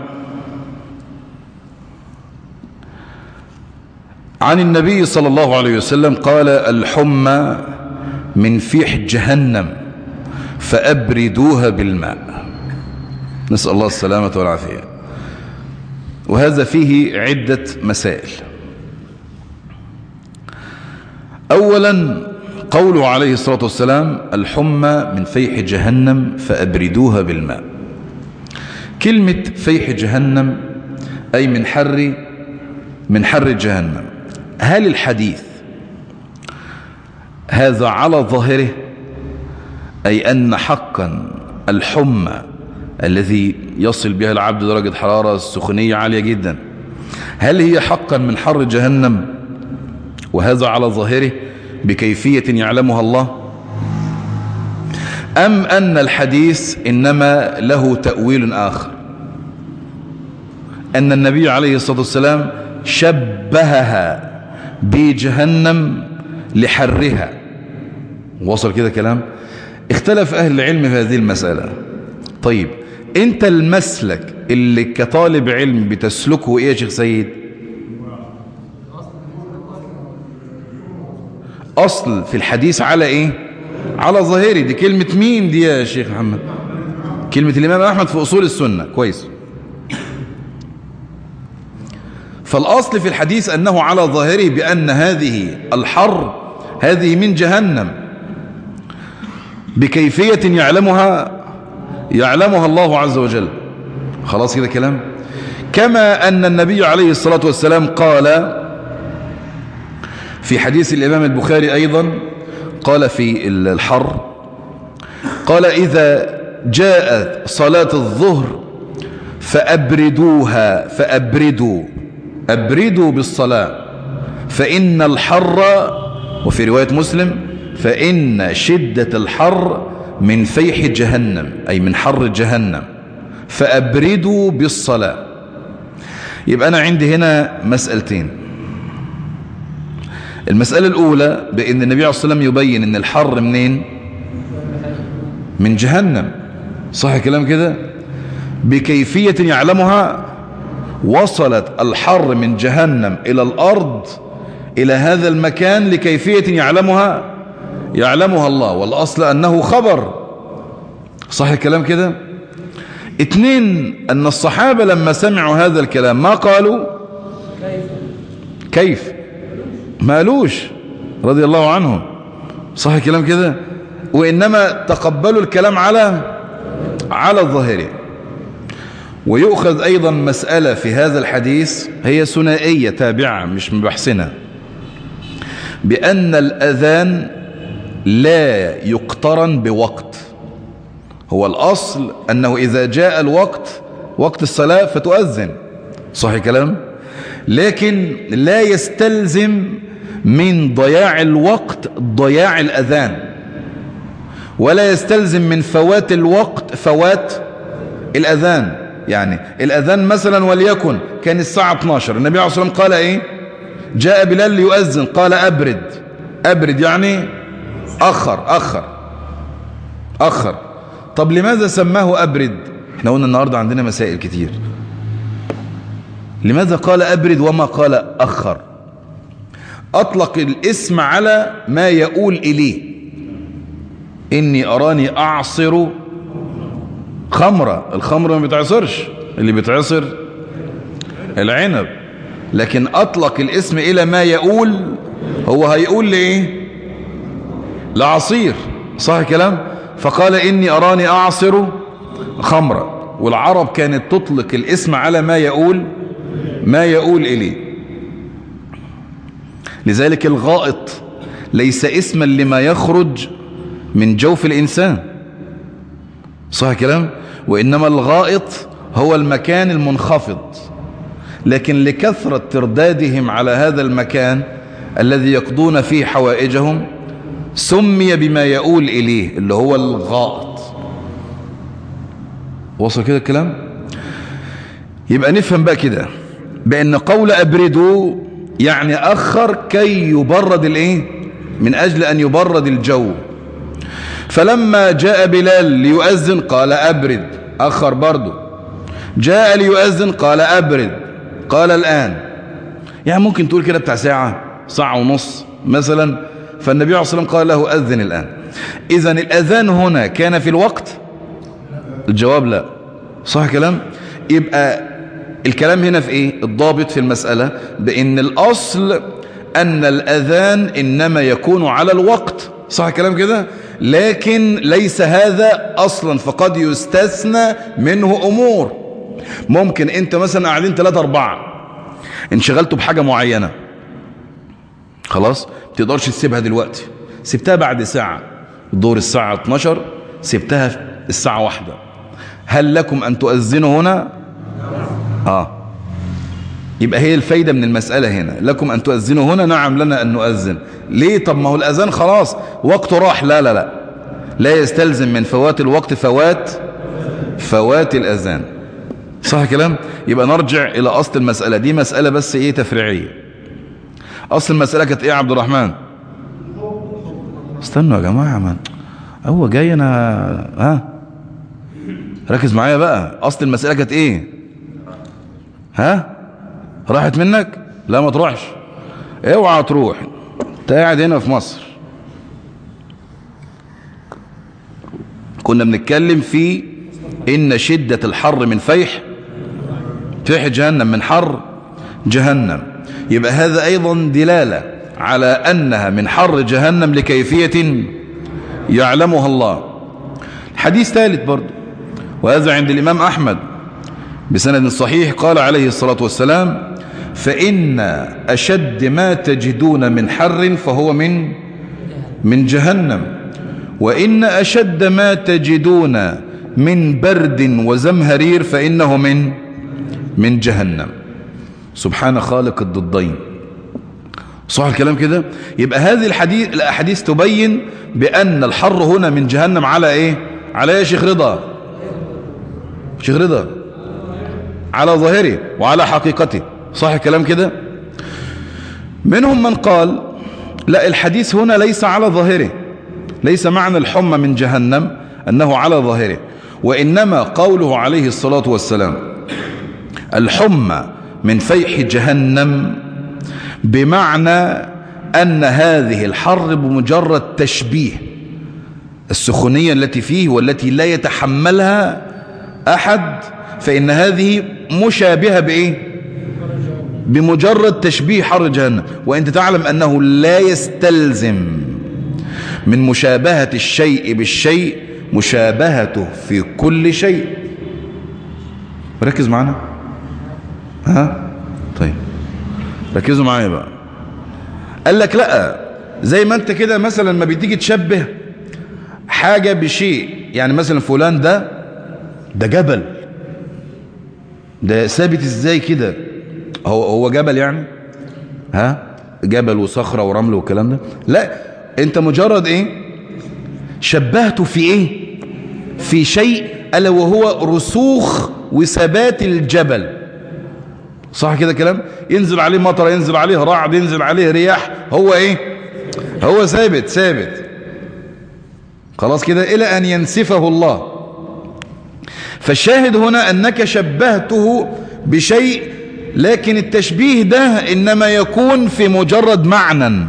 عن النبي صلى الله عليه وسلم قال: الحمى من فيح جهنم فأبردوها بالماء. نسأل الله السلامة والعافية. وهذا فيه عدة مسائل. أولا قوله عليه الصلاة والسلام: الحمى من فيح جهنم فأبردوها بالماء. كلمة فيح جهنم أي من حر من حر جهنم. هل الحديث هذا على ظاهره، أي أن حقا الحمى الذي يصل بها العبد درجة حرارة سخونية عالية جدا، هل هي حقا من حر جهنم وهذا على ظاهره بكيفية يعلمها الله، أم أن الحديث إنما له تأويل آخر، أن النبي عليه الصلاة والسلام شبهها بجهنم لحرها؟ وصل كده كلام؟ اختلف أهل العلم في هذه المسألة. طيب انت المسلك اللي كطالب علم بتسلكه ايه يا شيخ سيد؟ اصل في الحديث على ايه؟ على ظاهري. دي كلمة مين دي يا شيخ محمد؟ كلمة الامام احمد في اصول السنة. كويس. فالاصل في الحديث انه على ظاهره بان هذه الحر هذه من جهنم بكيفية يعلمها يعلمها الله عز وجل. خلاص كده كلام. كما أن النبي عليه الصلاة والسلام قال في حديث الإمام البخاري أيضا، قال في الحر، قال: إذا جاءت صلاة الظهر فأبردوها فأبردوا أبردوا بالصلاة فإن الحر، وفي رواية مسلم: فإن شدة الحر من فيح جهنم، أي من حر جهنم، فأبردوا بالصلاة. يبقى أنا عندي هنا مسألتين. المسألة الأولى بأن النبي عليه الصلاة والسلام يبين أن الحر منين؟ من جهنم. صح كلام كده؟ بكيفية يعلمها. وصلت الحر من جهنم إلى الأرض، إلى هذا المكان، لكيفية يعلمها يعلمها الله، والأصل أنه خبر. صح الكلام كده؟ اثنين، أن الصحابة لما سمعوا هذا الكلام ما قالوا كيف؟ ما قالوش رضي الله عنهم. صح الكلام كده؟ وإنما تقبلوا الكلام على على الظاهر. ويؤخذ أيضا مسألة في هذا الحديث هي ثنائية تابعة مش مبحثنا، بأن الأذان لا يقترن بوقت. هو الأصل أنه إذا جاء الوقت وقت الصلاة فتؤذن. صح الكلام؟ لكن لا يستلزم من ضياع الوقت ضياع الأذان، ولا يستلزم من فوات الوقت فوات الأذان. يعني الأذان مثلا وليكن كان الساعة اثناشر، النبي عليه الصلاة والسلام قال إيه؟ جاء بلال ليؤذن قال أبرد. أبرد يعني أخر أخر أخر. طب لماذا سماه أبرد؟ احنا قلنا النهاردة عندنا مسائل كتير. لماذا قال أبرد وما قال أخر؟ أطلق الاسم على ما يقول إليه. إني أراني أعصر خمرة. الخمر ما بتعصرش، اللي بتعصر العنب. لكن أطلق الاسم إلى ما يقول. هو هيقول لإيه؟ لعصير. صح الكلام؟ فقال إني أراني أعصر خمرة. والعرب كانت تطلق الاسم على ما يقول ما يقول إليه. لذلك الغائط ليس اسما لما يخرج من جوف الإنسان. صح الكلام؟ وإنما الغائط هو المكان المنخفض، لكن لكثرة تردادهم على هذا المكان الذي يقضون فيه حوائجهم سمي بما يقول إليه اللي هو الغائط. وصل كده الكلام؟ يبقى نفهم بقى كده، بأن قول أبردوا يعني أخر كي يبرد الإيه؟ من أجل أن يبرد الجو. فلما جاء بلال ليؤذن قال أبرد، أخر برضه. جاء ليؤذن قال أبرد، قال الآن. يعني ممكن تقول كده بتاع ساعة، ساعة ونص مثلا. فالنبي عليه الصلاة والسلام قال له أذن الآن. إذن الأذان هنا كان في الوقت؟ الجواب لا. صح كلام؟ يبقى الكلام هنا في إيه؟ الضابط في المسألة بأن الأصل أن الأذان إنما يكون على الوقت. صح كلام كده؟ لكن ليس هذا أصلا، فقد يستثنى منه أمور. ممكن أنت مثلا قاعدين ثلاثة أربعة انشغلتوا بحاجة معينة، خلاص تقدرش تسيبها دلوقتي، سبتها بعد ساعة، الظهر الساعة اتناشر، سبتها الساعة واحدة، هل لكم أن تؤذنوا هنا؟ آه يبقى هي الفايدة من المسألة هنا، لكم أن تؤذنوا هنا، نعم لنا أن نؤذن. ليه؟ طب ما هو الأذان خلاص وقته راح. لا لا لا لا يستلزم من فوات الوقت فوات فوات الأذان. صح كلام؟ يبقى نرجع إلى أصل المسألة دي، مسألة بس إيه تفريعية. أصل المسألة كانت إيه يا عبد الرحمن؟ استنوا يا جماعة، من هو جاي أنا ها ركز معايا بقى. أصل المسألة كانت إيه؟ ها راحت منك؟ لا ما تروحش، اوعى تروح، انت قاعد هنا في مصر. كنا بنتكلم في إن شدة الحر من فيح فيح جهنم، من حر جهنم. يبقى هذا أيضا دلالة على أنها من حر جهنم لكيفية يعلمها الله. حديث ثالث برضه، وهذا عند الإمام أحمد بسند صحيح، قال عليه الصلاة والسلام: فإن أشد ما تجدون من حر فهو من من جهنم، وإن أشد ما تجدون من برد وزمهرير فإنه من من جهنم. سبحان خالق الضدين. صح الكلام كده؟ يبقى هذه الحديث الأحاديث تبين بأن الحر هنا من جهنم على إيه؟ على إيه يا شيخ رضا؟ شيخ رضا على ظاهره وعلى حقيقته. صح الكلام كده؟ منهم من قال لا، الحديث هنا ليس على ظاهره، ليس معنى الحمى من جهنم أنه على ظاهره، وإنما قوله عليه الصلاة والسلام الحمى من فيح جهنم بمعنى أن هذه الحر بمجرد تشبيه السخونية التي فيه والتي لا يتحملها أحد، فإن هذه مشابهة بإيه؟ بمجرد تشبيه حر جهنم. وأنت تعلم أنه لا يستلزم من مشابهة الشيء بالشيء مشابهته في كل شيء. ركز معنا، ها طيب ركزوا معايا بقى. قال لك لا، زي ما انت كده مثلا ما بتيجي تشبه حاجة بشيء، يعني مثلا فلان ده ده جبل، ده ثابت ازاي كده؟ هو هو جبل يعني؟ ها جبل وصخرة ورمل والكلام ده؟ لا، انت مجرد ايه؟ شبهته في ايه؟ في شيء الا وهو رسوخ وثبات الجبل. صح كده كلام؟ ينزل عليه مطر، ينزل عليه رعد، ينزل عليه رياح، هو ايه؟ هو ثابت ثابت خلاص كده الى ان ينسفه الله. فالشاهد هنا انك شبهته بشيء، لكن التشبيه ده انما يكون في مجرد معنى،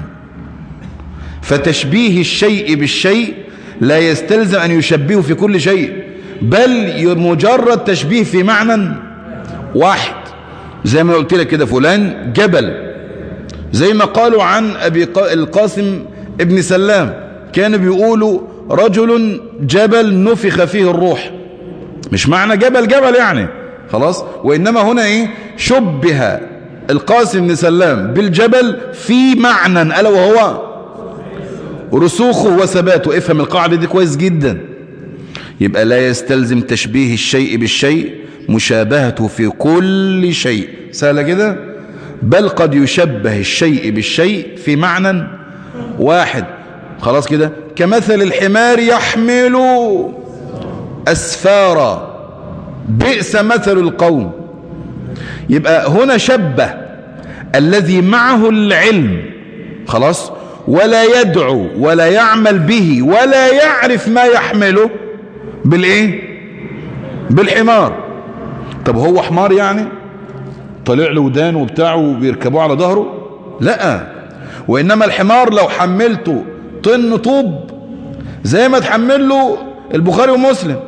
فتشبيه الشيء بالشيء لا يستلزم ان يشبهه في كل شيء، بل مجرد تشبيه في معنى واحد. زي ما قلت لك كده فلان جبل، زي ما قالوا عن ابي القاسم ابن سلام، كانوا بيقولوا رجل جبل نفخ فيه الروح. مش معنى جبل جبل يعني خلاص، وإنما هنا إيه؟ شبه القاسم بن سلام بالجبل في معنى ألا وهو رسوخه وثباته. افهم القاعدة دي كويس جدا. يبقى لا يستلزم تشبيه الشيء بالشيء مشابهته في كل شيء، سهلة كده، بل قد يشبه الشيء بالشيء في معنى واحد. خلاص كده، كمثل الحمار يحمل أسفارا بئس مثل القوم. يبقى هنا شبه الذي معه العلم خلاص ولا يدعو ولا يعمل به ولا يعرف ما يحمله بالايه؟ بالحمار. طب هو حمار يعني طلع له ودان وبتاعه وبيركبوه على ظهره؟ لا، وانما الحمار لو حملته طن طوب زي ما تحمل له البخاري ومسلم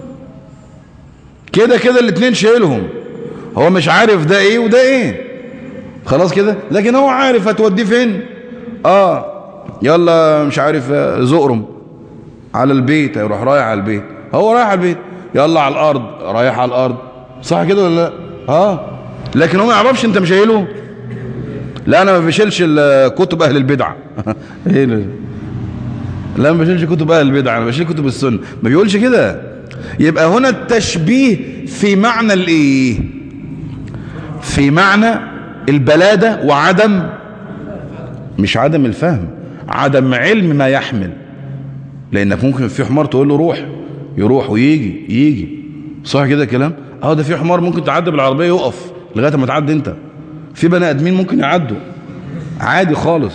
كده كده الاتنين شايلهم، هو مش عارف ده ايه وده ايه خلاص كده، لكن هو عارف هتوديه فين. اه يلا مش عارف زقرم على البيت، هيروح رايح على البيت، هو رايح على البيت. يلا على الارض، رايح على الارض، صح كده ولا لا؟ اه لكن هو ما يعرفش انت مشايله. لا انا ما بشيلش كتب اهل البدع ايه لا ما بشيلش كتب اهل البدع، انا بشيل كتب السنه، ما بيقولش كده. يبقى هنا التشبيه في معنى الايه؟ في معنى البلاده وعدم، مش عدم الفهم، عدم علم ما يحمل. لانك ممكن في حمار تقول له روح يروح ويجي يجي، صح كده كلام؟ اه ده في حمار ممكن تعدي بالعربيه يقف لغايه ما تعدي انت. في بني ادمين ممكن يعدوا عادي خالص،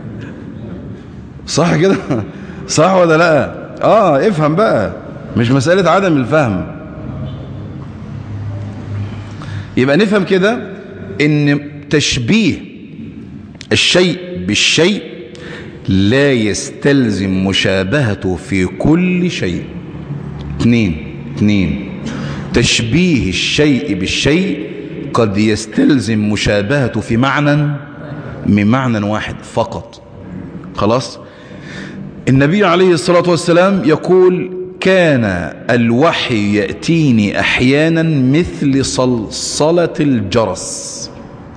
صح كده؟ صح ولا لا؟ اه افهم بقى، مش مساله عدم الفهم. يبقى نفهم كده ان تشبيه الشيء بالشيء لا يستلزم مشابهته في كل شيء. اثنين اثنين تشبيه الشيء بالشيء قد يستلزم مشابهته في معنى من معنى واحد فقط. خلاص. النبي عليه الصلاة والسلام يقول كان الوحي يأتيني أحيانا مثل صلصلة الجرس.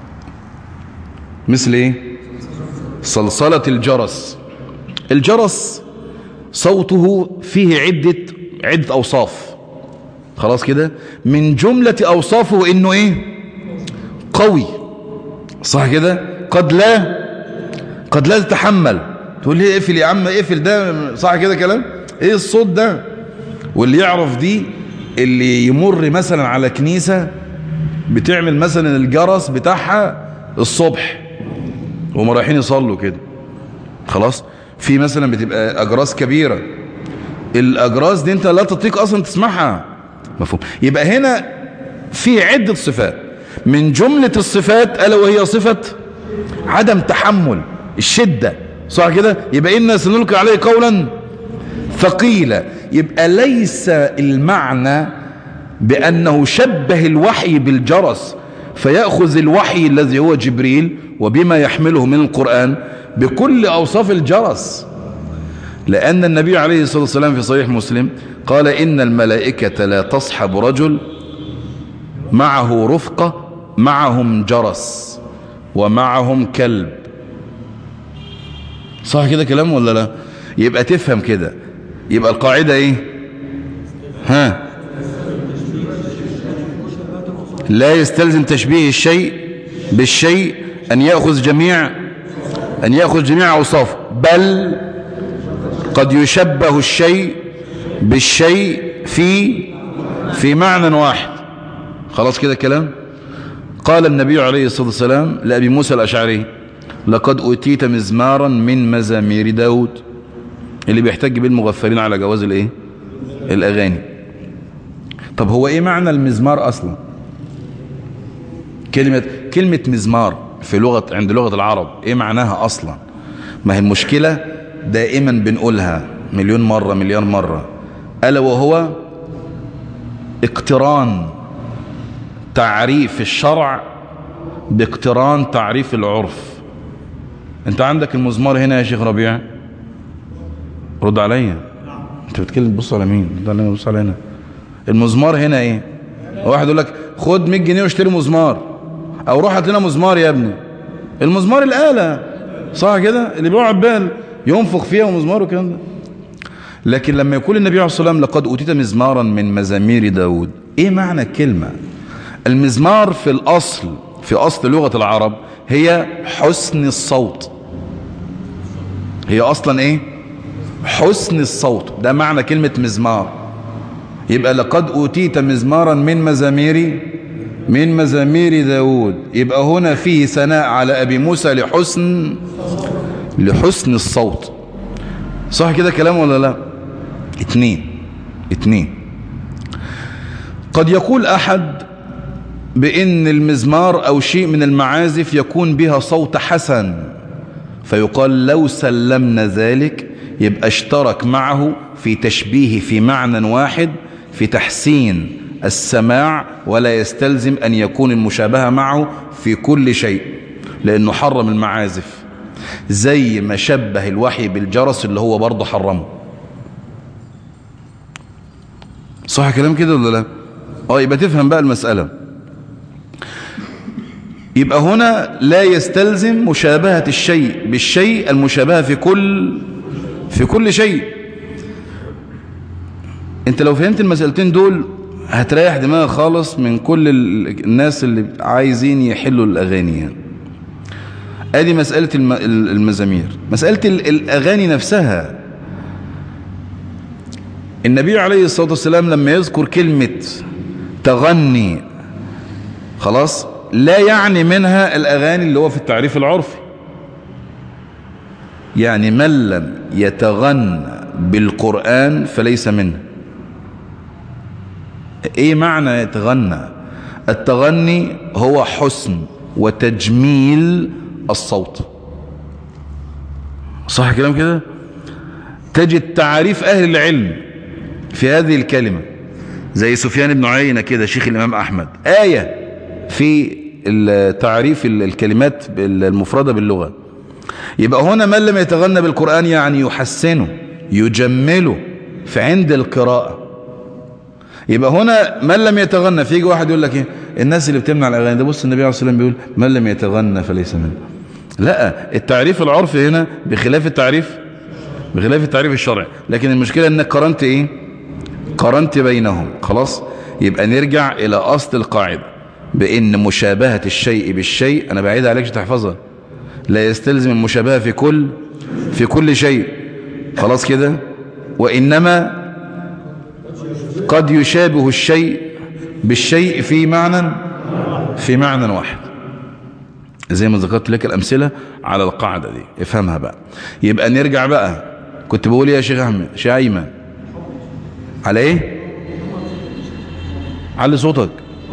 مثل ايه؟ صلصلة الجرس. الجرس صوته فيه عدة عدة أوصاف، خلاص كده، من جملة أوصافه إنه إيه؟ قوي، صح كده؟ قد لا قد لا تتحمل. تقول لي اقفل يا عم اقفل ده، صح كده كلام؟ ايه الصوت ده؟ واللي يعرف دي اللي يمر مثلا على كنيسة بتعمل مثلا الجرس بتاعها الصبح وهم رايحين يصلوا كده، خلاص، في مثلا بتبقى أجراس كبيرة، الأجراس دي انت لا تطيق اصلا تسمعها، مفهوم؟ يبقى هنا في عدة صفات، من جملة الصفات ألا وهي صفة عدم تحمل الشدة، صح كده؟ يبقى إنا سنلقي عليه قولا ثقيلا. يبقى ليس المعنى بأنه شبه الوحي بالجرس فيأخذ الوحي الذي هو جبريل وبما يحمله من القرآن بكل أوصاف الجرس، لأن النبي عليه الصلاة والسلام في صحيح مسلم قال إن الملائكة لا تصحب رجل معه رفقة معهم جرس ومعهم كلب، صح كده كلام ولا لا؟ يبقى تفهم كده، يبقى القاعدة ايه؟ ها لا يستلزم تشبيه الشيء بالشيء أن يأخذ جميع أن يأخذ جميع أوصافه، بل قد يشبه الشيء بالشيء في في معنى واحد، خلاص كده كلام. قال النبي عليه الصلاة والسلام لأبي موسى الأشعري لقد أوتيت مزمارا من مزامير داود، اللي بيحتج بالمغفلين على جواز الايه؟ الأغاني. طب هو ايه معنى المزمار اصلا؟ كلمة كلمة مزمار في لغة عند لغة العرب ايه معناها اصلا؟ ما هي المشكلة دائما بنقولها مليون مرة مليار مرة، ألا وهو اقتران تعريف الشرع باقتران تعريف العرف. انت عندك المزمار هنا يا شيخ ربيع، رد عليا، انت بتكلم بص على مين؟ رد علينا، بص علينا. المزمار هنا ايه؟ واحد يقول لك خد مية جنيه واشتري مزمار، او روح هات لنا مزمار يا ابني. المزمار الآلة، صح كده؟ اللي بيقعد بال ينفخ فيها ومزمار وكلام ده. لكن لما يقول النبي عليه الصلاة والسلام لقد أوتيت مزمارا من مزامير داود، ايه معنى الكلمة؟ المزمار في الأصل في أصل لغة العرب هي حسن الصوت، هي أصلا ايه؟ حسن الصوت، ده معنى كلمة مزمار. يبقى لقد أوتيت مزمارا من مزامير من مزامير داود. يبقى هنا فيه ثناء على أبي موسى لحسن لحسن الصوت. صح كده كلام ولا لا؟ اتنين اتنين قد يقول أحد بأن المزمار أو شيء من المعازف يكون بها صوت حسن، فيقال لو سلمنا ذلك يبقى اشترك معه في تشبيه في معنى واحد في تحسين السماع، ولا يستلزم أن يكون المشابهة معه في كل شيء، لأنه حرم المعازف زي ما شبه الوحي بالجرس اللي هو برضه حرمه. صح كلام كده ولا لا؟ اه يبقى تفهم بقى المسألة. يبقى هنا لا يستلزم مشابهة الشيء بالشيء المشابهة في كل في كل شيء. انت لو فهمت المسألتين دول هتريح دماغك خالص من كل الناس اللي عايزين يحلوا الأغاني. يعني ادي مسألة المزامير. مسألة الأغاني نفسها، النبي عليه الصلاة والسلام لما يذكر كلمة تغني خلاص لا يعني منها الأغاني اللي هو في التعريف العرفي. يعني من لم يتغنى بالقرآن فليس منه. ايه معنى يتغنى؟ التغني هو حسن وتجميل الصوت. صح كلام كده؟ تجد تعريف أهل العلم في هذه الكلمة زي سفيان بن عيينة كده شيخ الإمام أحمد، آية في تعريف الكلمات المفردة باللغة. يبقى هنا من لم يتغنى بالقرآن يعني يحسنه يجمله في عند القراءة. يبقى هنا من لم يتغنى، فيجي واحد يقول لك ايه الناس اللي بتمنع الأغاني ده، بص النبي عليه الصلاة والسلام بيقول من لم يتغنى فليس منه. لا، التعريف العرفي هنا بخلاف التعريف بخلاف التعريف الشرعي. لكن المشكلة انك قارنت ايه قارنت بينهم. خلاص يبقى نرجع الى اصل القاعدة بان مشابهة الشيء بالشيء، انا بعيد عليك تحفظها، لا يستلزم المشابهة في كل في كل شيء. خلاص كده. وانما قد يشابه الشيء بالشيء في معنى في معنى واحد، زي ما ذكرت لك الأمثلة على القاعدة دي. افهمها بقى. يبقى نرجع بقى، كنت بقول يا شيخ أحمد شيخ أيمن على ايه؟ علي صوتك.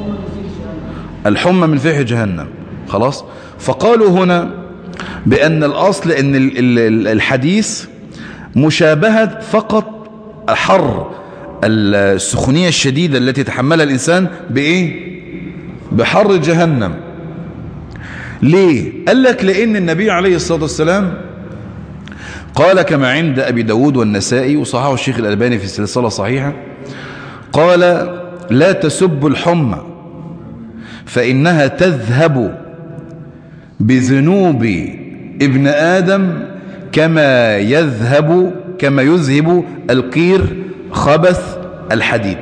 الحمى من فيح جهنم. خلاص. فقالوا هنا بأن الأصل أن الحديث مشابهة فقط حر السخونية الشديدة التي تحملها الإنسان بإيه؟ بحر جهنم. ليه؟ قال لك لأن النبي عليه الصلاة والسلام قال كما عند أبي داود والنسائي وصححه الشيخ الألباني في السلسلة صحيحة، قال لا تسبوا الحمى فإنها تذهب بذنوب ابن آدم كما يذهب كما يذهب القير خبث الحديد.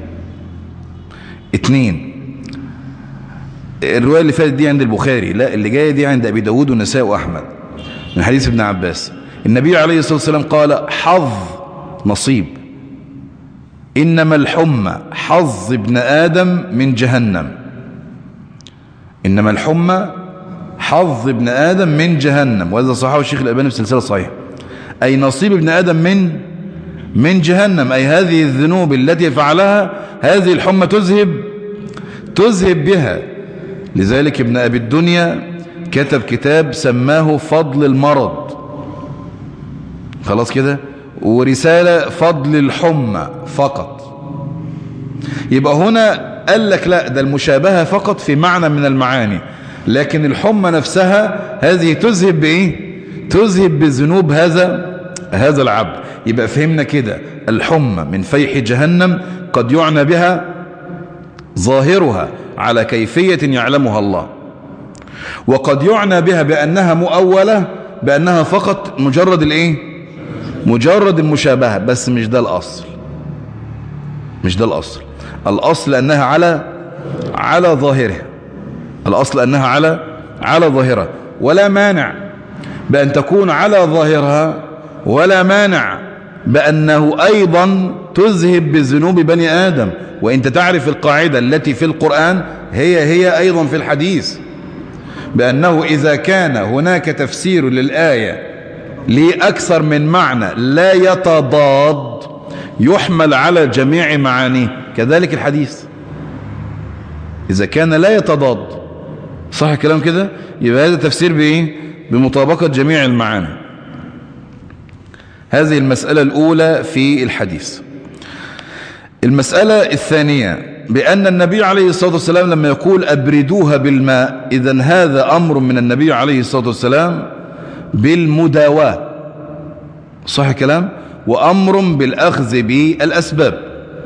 اتنين، الرواية اللي فاتت دي عند البخاري، لا اللي جاية دي عند أبي داود والنسائي وأحمد من حديث ابن عباس. النبي عليه الصلاة والسلام قال حظ نصيب، إنما الحمى حظ ابن آدم من جهنم. إنما الحمى حظ ابن آدم من جهنم، وهذا صححه الشيخ الألباني في سلسلة صحيحة. أي نصيب ابن آدم من من جهنم، أي هذه الذنوب التي فعلها هذه الحمى تذهب تذهب بها. لذلك ابن أبي الدنيا كتب كتاب سماه فضل المرض، خلاص كده، ورسالة فضل الحمى فقط. يبقى هنا قال لك لا، ده المشابهة فقط في معنى من المعاني، لكن الحمى نفسها هذه تذهب بإيه؟ تذهب بذنوب هذا هذا العبد. يبقى فهمنا كده الحمى من فيح جهنم قد يعنى بها ظاهرها على كيفية يعلمها الله، وقد يعنى بها بأنها مؤولة، بأنها فقط مجرد الايه مجرد المشابهة، بس مش ده الأصل مش ده الأصل الأصل أنها على على ظاهرها الأصل أنها على على ظاهرها ولا مانع بأن تكون على ظاهرها، ولا مانع بأنه أيضا تذهب بذنوب بني آدم. وإنت تعرف القاعدة التي في القرآن هي هي أيضا في الحديث، بأنه إذا كان هناك تفسير للآية لأكثر من معنى لا يتضاد يحمل على جميع معانيه. كذلك الحديث إذا كان لا يتضاد، صح الكلام كده، يبقى هذا تفسير بإيه؟ بمطابقة جميع المعاني. هذه المسألة الأولى في الحديث. المسألة الثانية بأن النبي عليه الصلاة والسلام لما يقول أبردوها بالماء، إذن هذا أمر من النبي عليه الصلاة والسلام بالمداواة، صح الكلام، وأمر بالأخذ بالأسباب.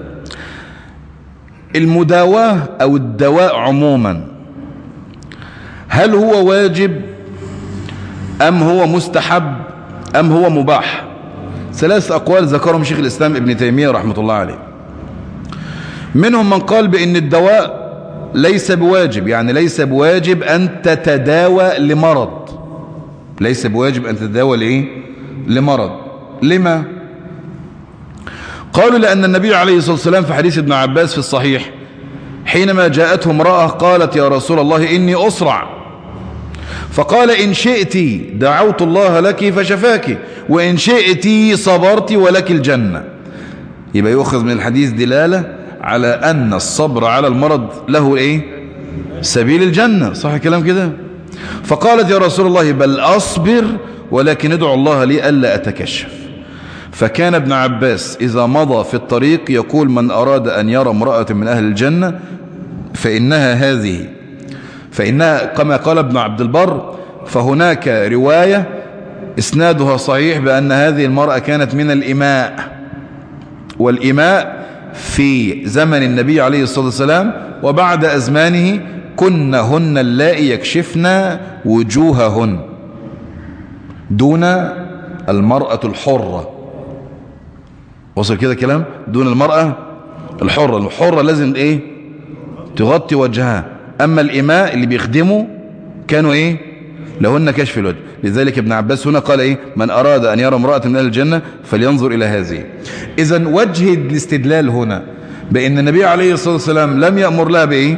المداواة أو الدواء عموما هل هو واجب أم هو مستحب أم هو مباح؟ ثلاث أقوال ذكرهم شيخ الإسلام ابن تيمية رحمة الله عليه. منهم من قال بأن الدواء ليس بواجب، يعني ليس بواجب أن تتداوى لمرض، ليس بواجب أن تتداوى لإيه؟ لمرض. لما؟ قالوا لأن النبي عليه الصلاة والسلام في حديث ابن عباس في الصحيح حينما جاءته امرأة قالت يا رسول الله إني أسرع، فقال إن شئت دعوت الله لك فشفاك وإن شئت صبرت ولك الجنة. يبقى يؤخذ من الحديث دلالة على أن الصبر على المرض له إيه؟ سبيل الجنة، صح الكلام كده؟ فقالت يا رسول الله بل أصبر ولكن ادعو الله لي ألا أتكشف. فكان ابن عباس إذا مضى في الطريق يقول من أراد أن يرى امرأة من أهل الجنة فإنها هذه، فإنها كما قال ابن عبد البر فهناك رواية إسنادها صحيح بأن هذه المرأة كانت من الإماء، والإماء في زمن النبي عليه الصلاة والسلام وبعد أزمانه كنهن اللائي يكشفن وجوههن دون المرأة الحرة. وصل كده كلام؟ دون المرأة الحرة، الحرة لازم ايه؟ تغطي وجهها. اما الاماء اللي بيخدموا كانوا ايه؟ لهن كشف الوجه. لذلك ابن عباس هنا قال ايه؟ من اراد ان يرى امرأة من اهل الجنة فلينظر الى هذه. اذا وجه الاستدلال هنا بان النبي عليه الصلاة والسلام لم يأمر لها بايه؟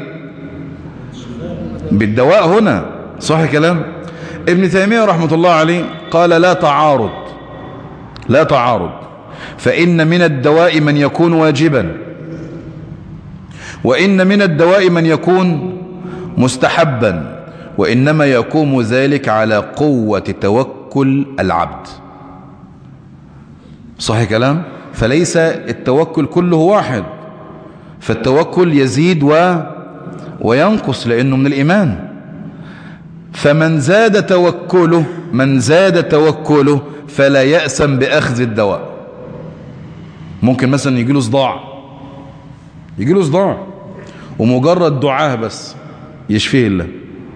بالدواء هنا، صح كلام؟ ابن تيمية رحمة الله عليه قال لا تعارض، لا تعارض، فإن من الدواء من يكون واجبا وإن من الدواء من يكون مستحبا، وإنما يقوم ذلك على قوة توكل العبد، صح كلام؟ فليس التوكل كله واحد، فالتوكل يزيد و... وينقص لأنه من الإيمان. فمن زاد توكله من زاد توكله فلا يأسم بأخذ الدواء. ممكن مثلا يجي له صداع، يجي له صداع ومجرد دعاء بس يشفيه الله،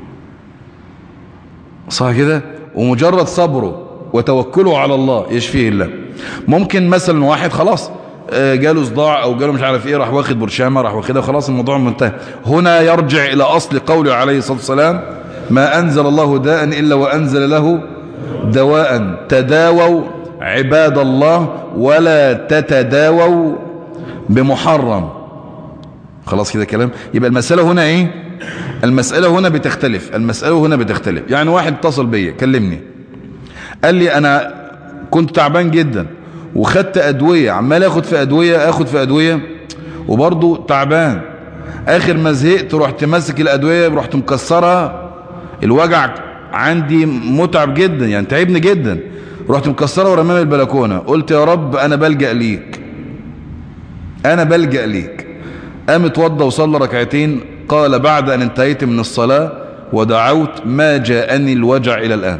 صح كده؟ ومجرد صبره وتوكله على الله يشفيه الله. ممكن مثلا واحد خلاص جاله صداع او جاله مش عارف ايه، راح واخد برشامه راح واخدها خلاص الموضوع منتهي. هنا يرجع الى اصل قوله عليه الصلاه والسلام ما انزل الله داء الا وانزل له دواء تداووا عباد الله ولا تتداووا بمحرم. خلاص كده كلام. يبقى المسألة هنا ايه؟ المسألة هنا بتختلف، المسألة هنا بتختلف. يعني واحد اتصل بيا كلمني قال لي انا كنت تعبان جدا وخدت ادوية، عمال اخد في ادوية اخد في ادوية وبرضه تعبان، اخر ما زهقت رحت ماسك الادوية رحت مكسرها، الوجع عندي متعب جدا يعني تعبني جدا، رحت مكسرها ورماها البلكونة. قلت يا رب انا بلجأ ليك، انا بلجأ ليك. قام اتوضى وصلى ركعتين، قال بعد ان انتهيت من الصلاة ودعوت ما جاءني الوجع الى الان.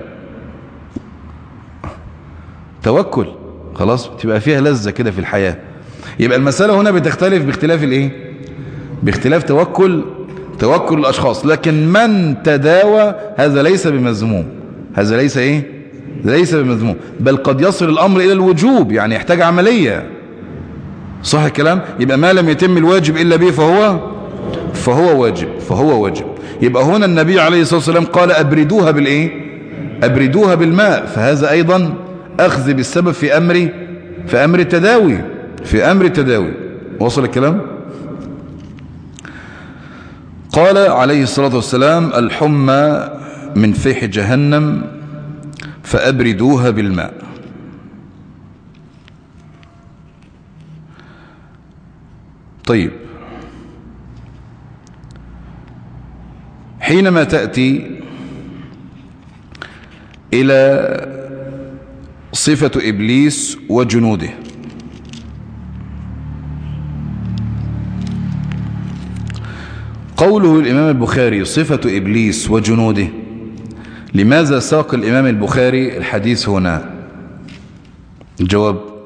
توكل خلاص تبقى فيها لذة كده في الحياة. يبقى المسألة هنا بتختلف باختلاف الايه؟ باختلاف توكل توكل الاشخاص. لكن من تداوى هذا ليس بمذموم، هذا ليس ايه؟ ليس بمذموم، بل قد يصل الامر الى الوجوب، يعني يحتاج عملية، صح الكلام؟ يبقى ما لم يتم الواجب الا به فهو فهو واجب فهو واجب. يبقى هنا النبي عليه الصلاة والسلام قال ابردوها بالايه؟ ابردوها بالماء، فهذا ايضا اخذ بالسبب في امر في أمر التداوي في أمر التداوي وصل الكلام. قال عليه الصلاة والسلام الحمى من فيح جهنم فأبردوها بالماء. طيب، حينما تأتي إلى صفة إبليس وجنوده، قوله الإمام البخاري صفة إبليس وجنوده، لماذا ساق الإمام البخاري الحديث هنا؟ الجواب: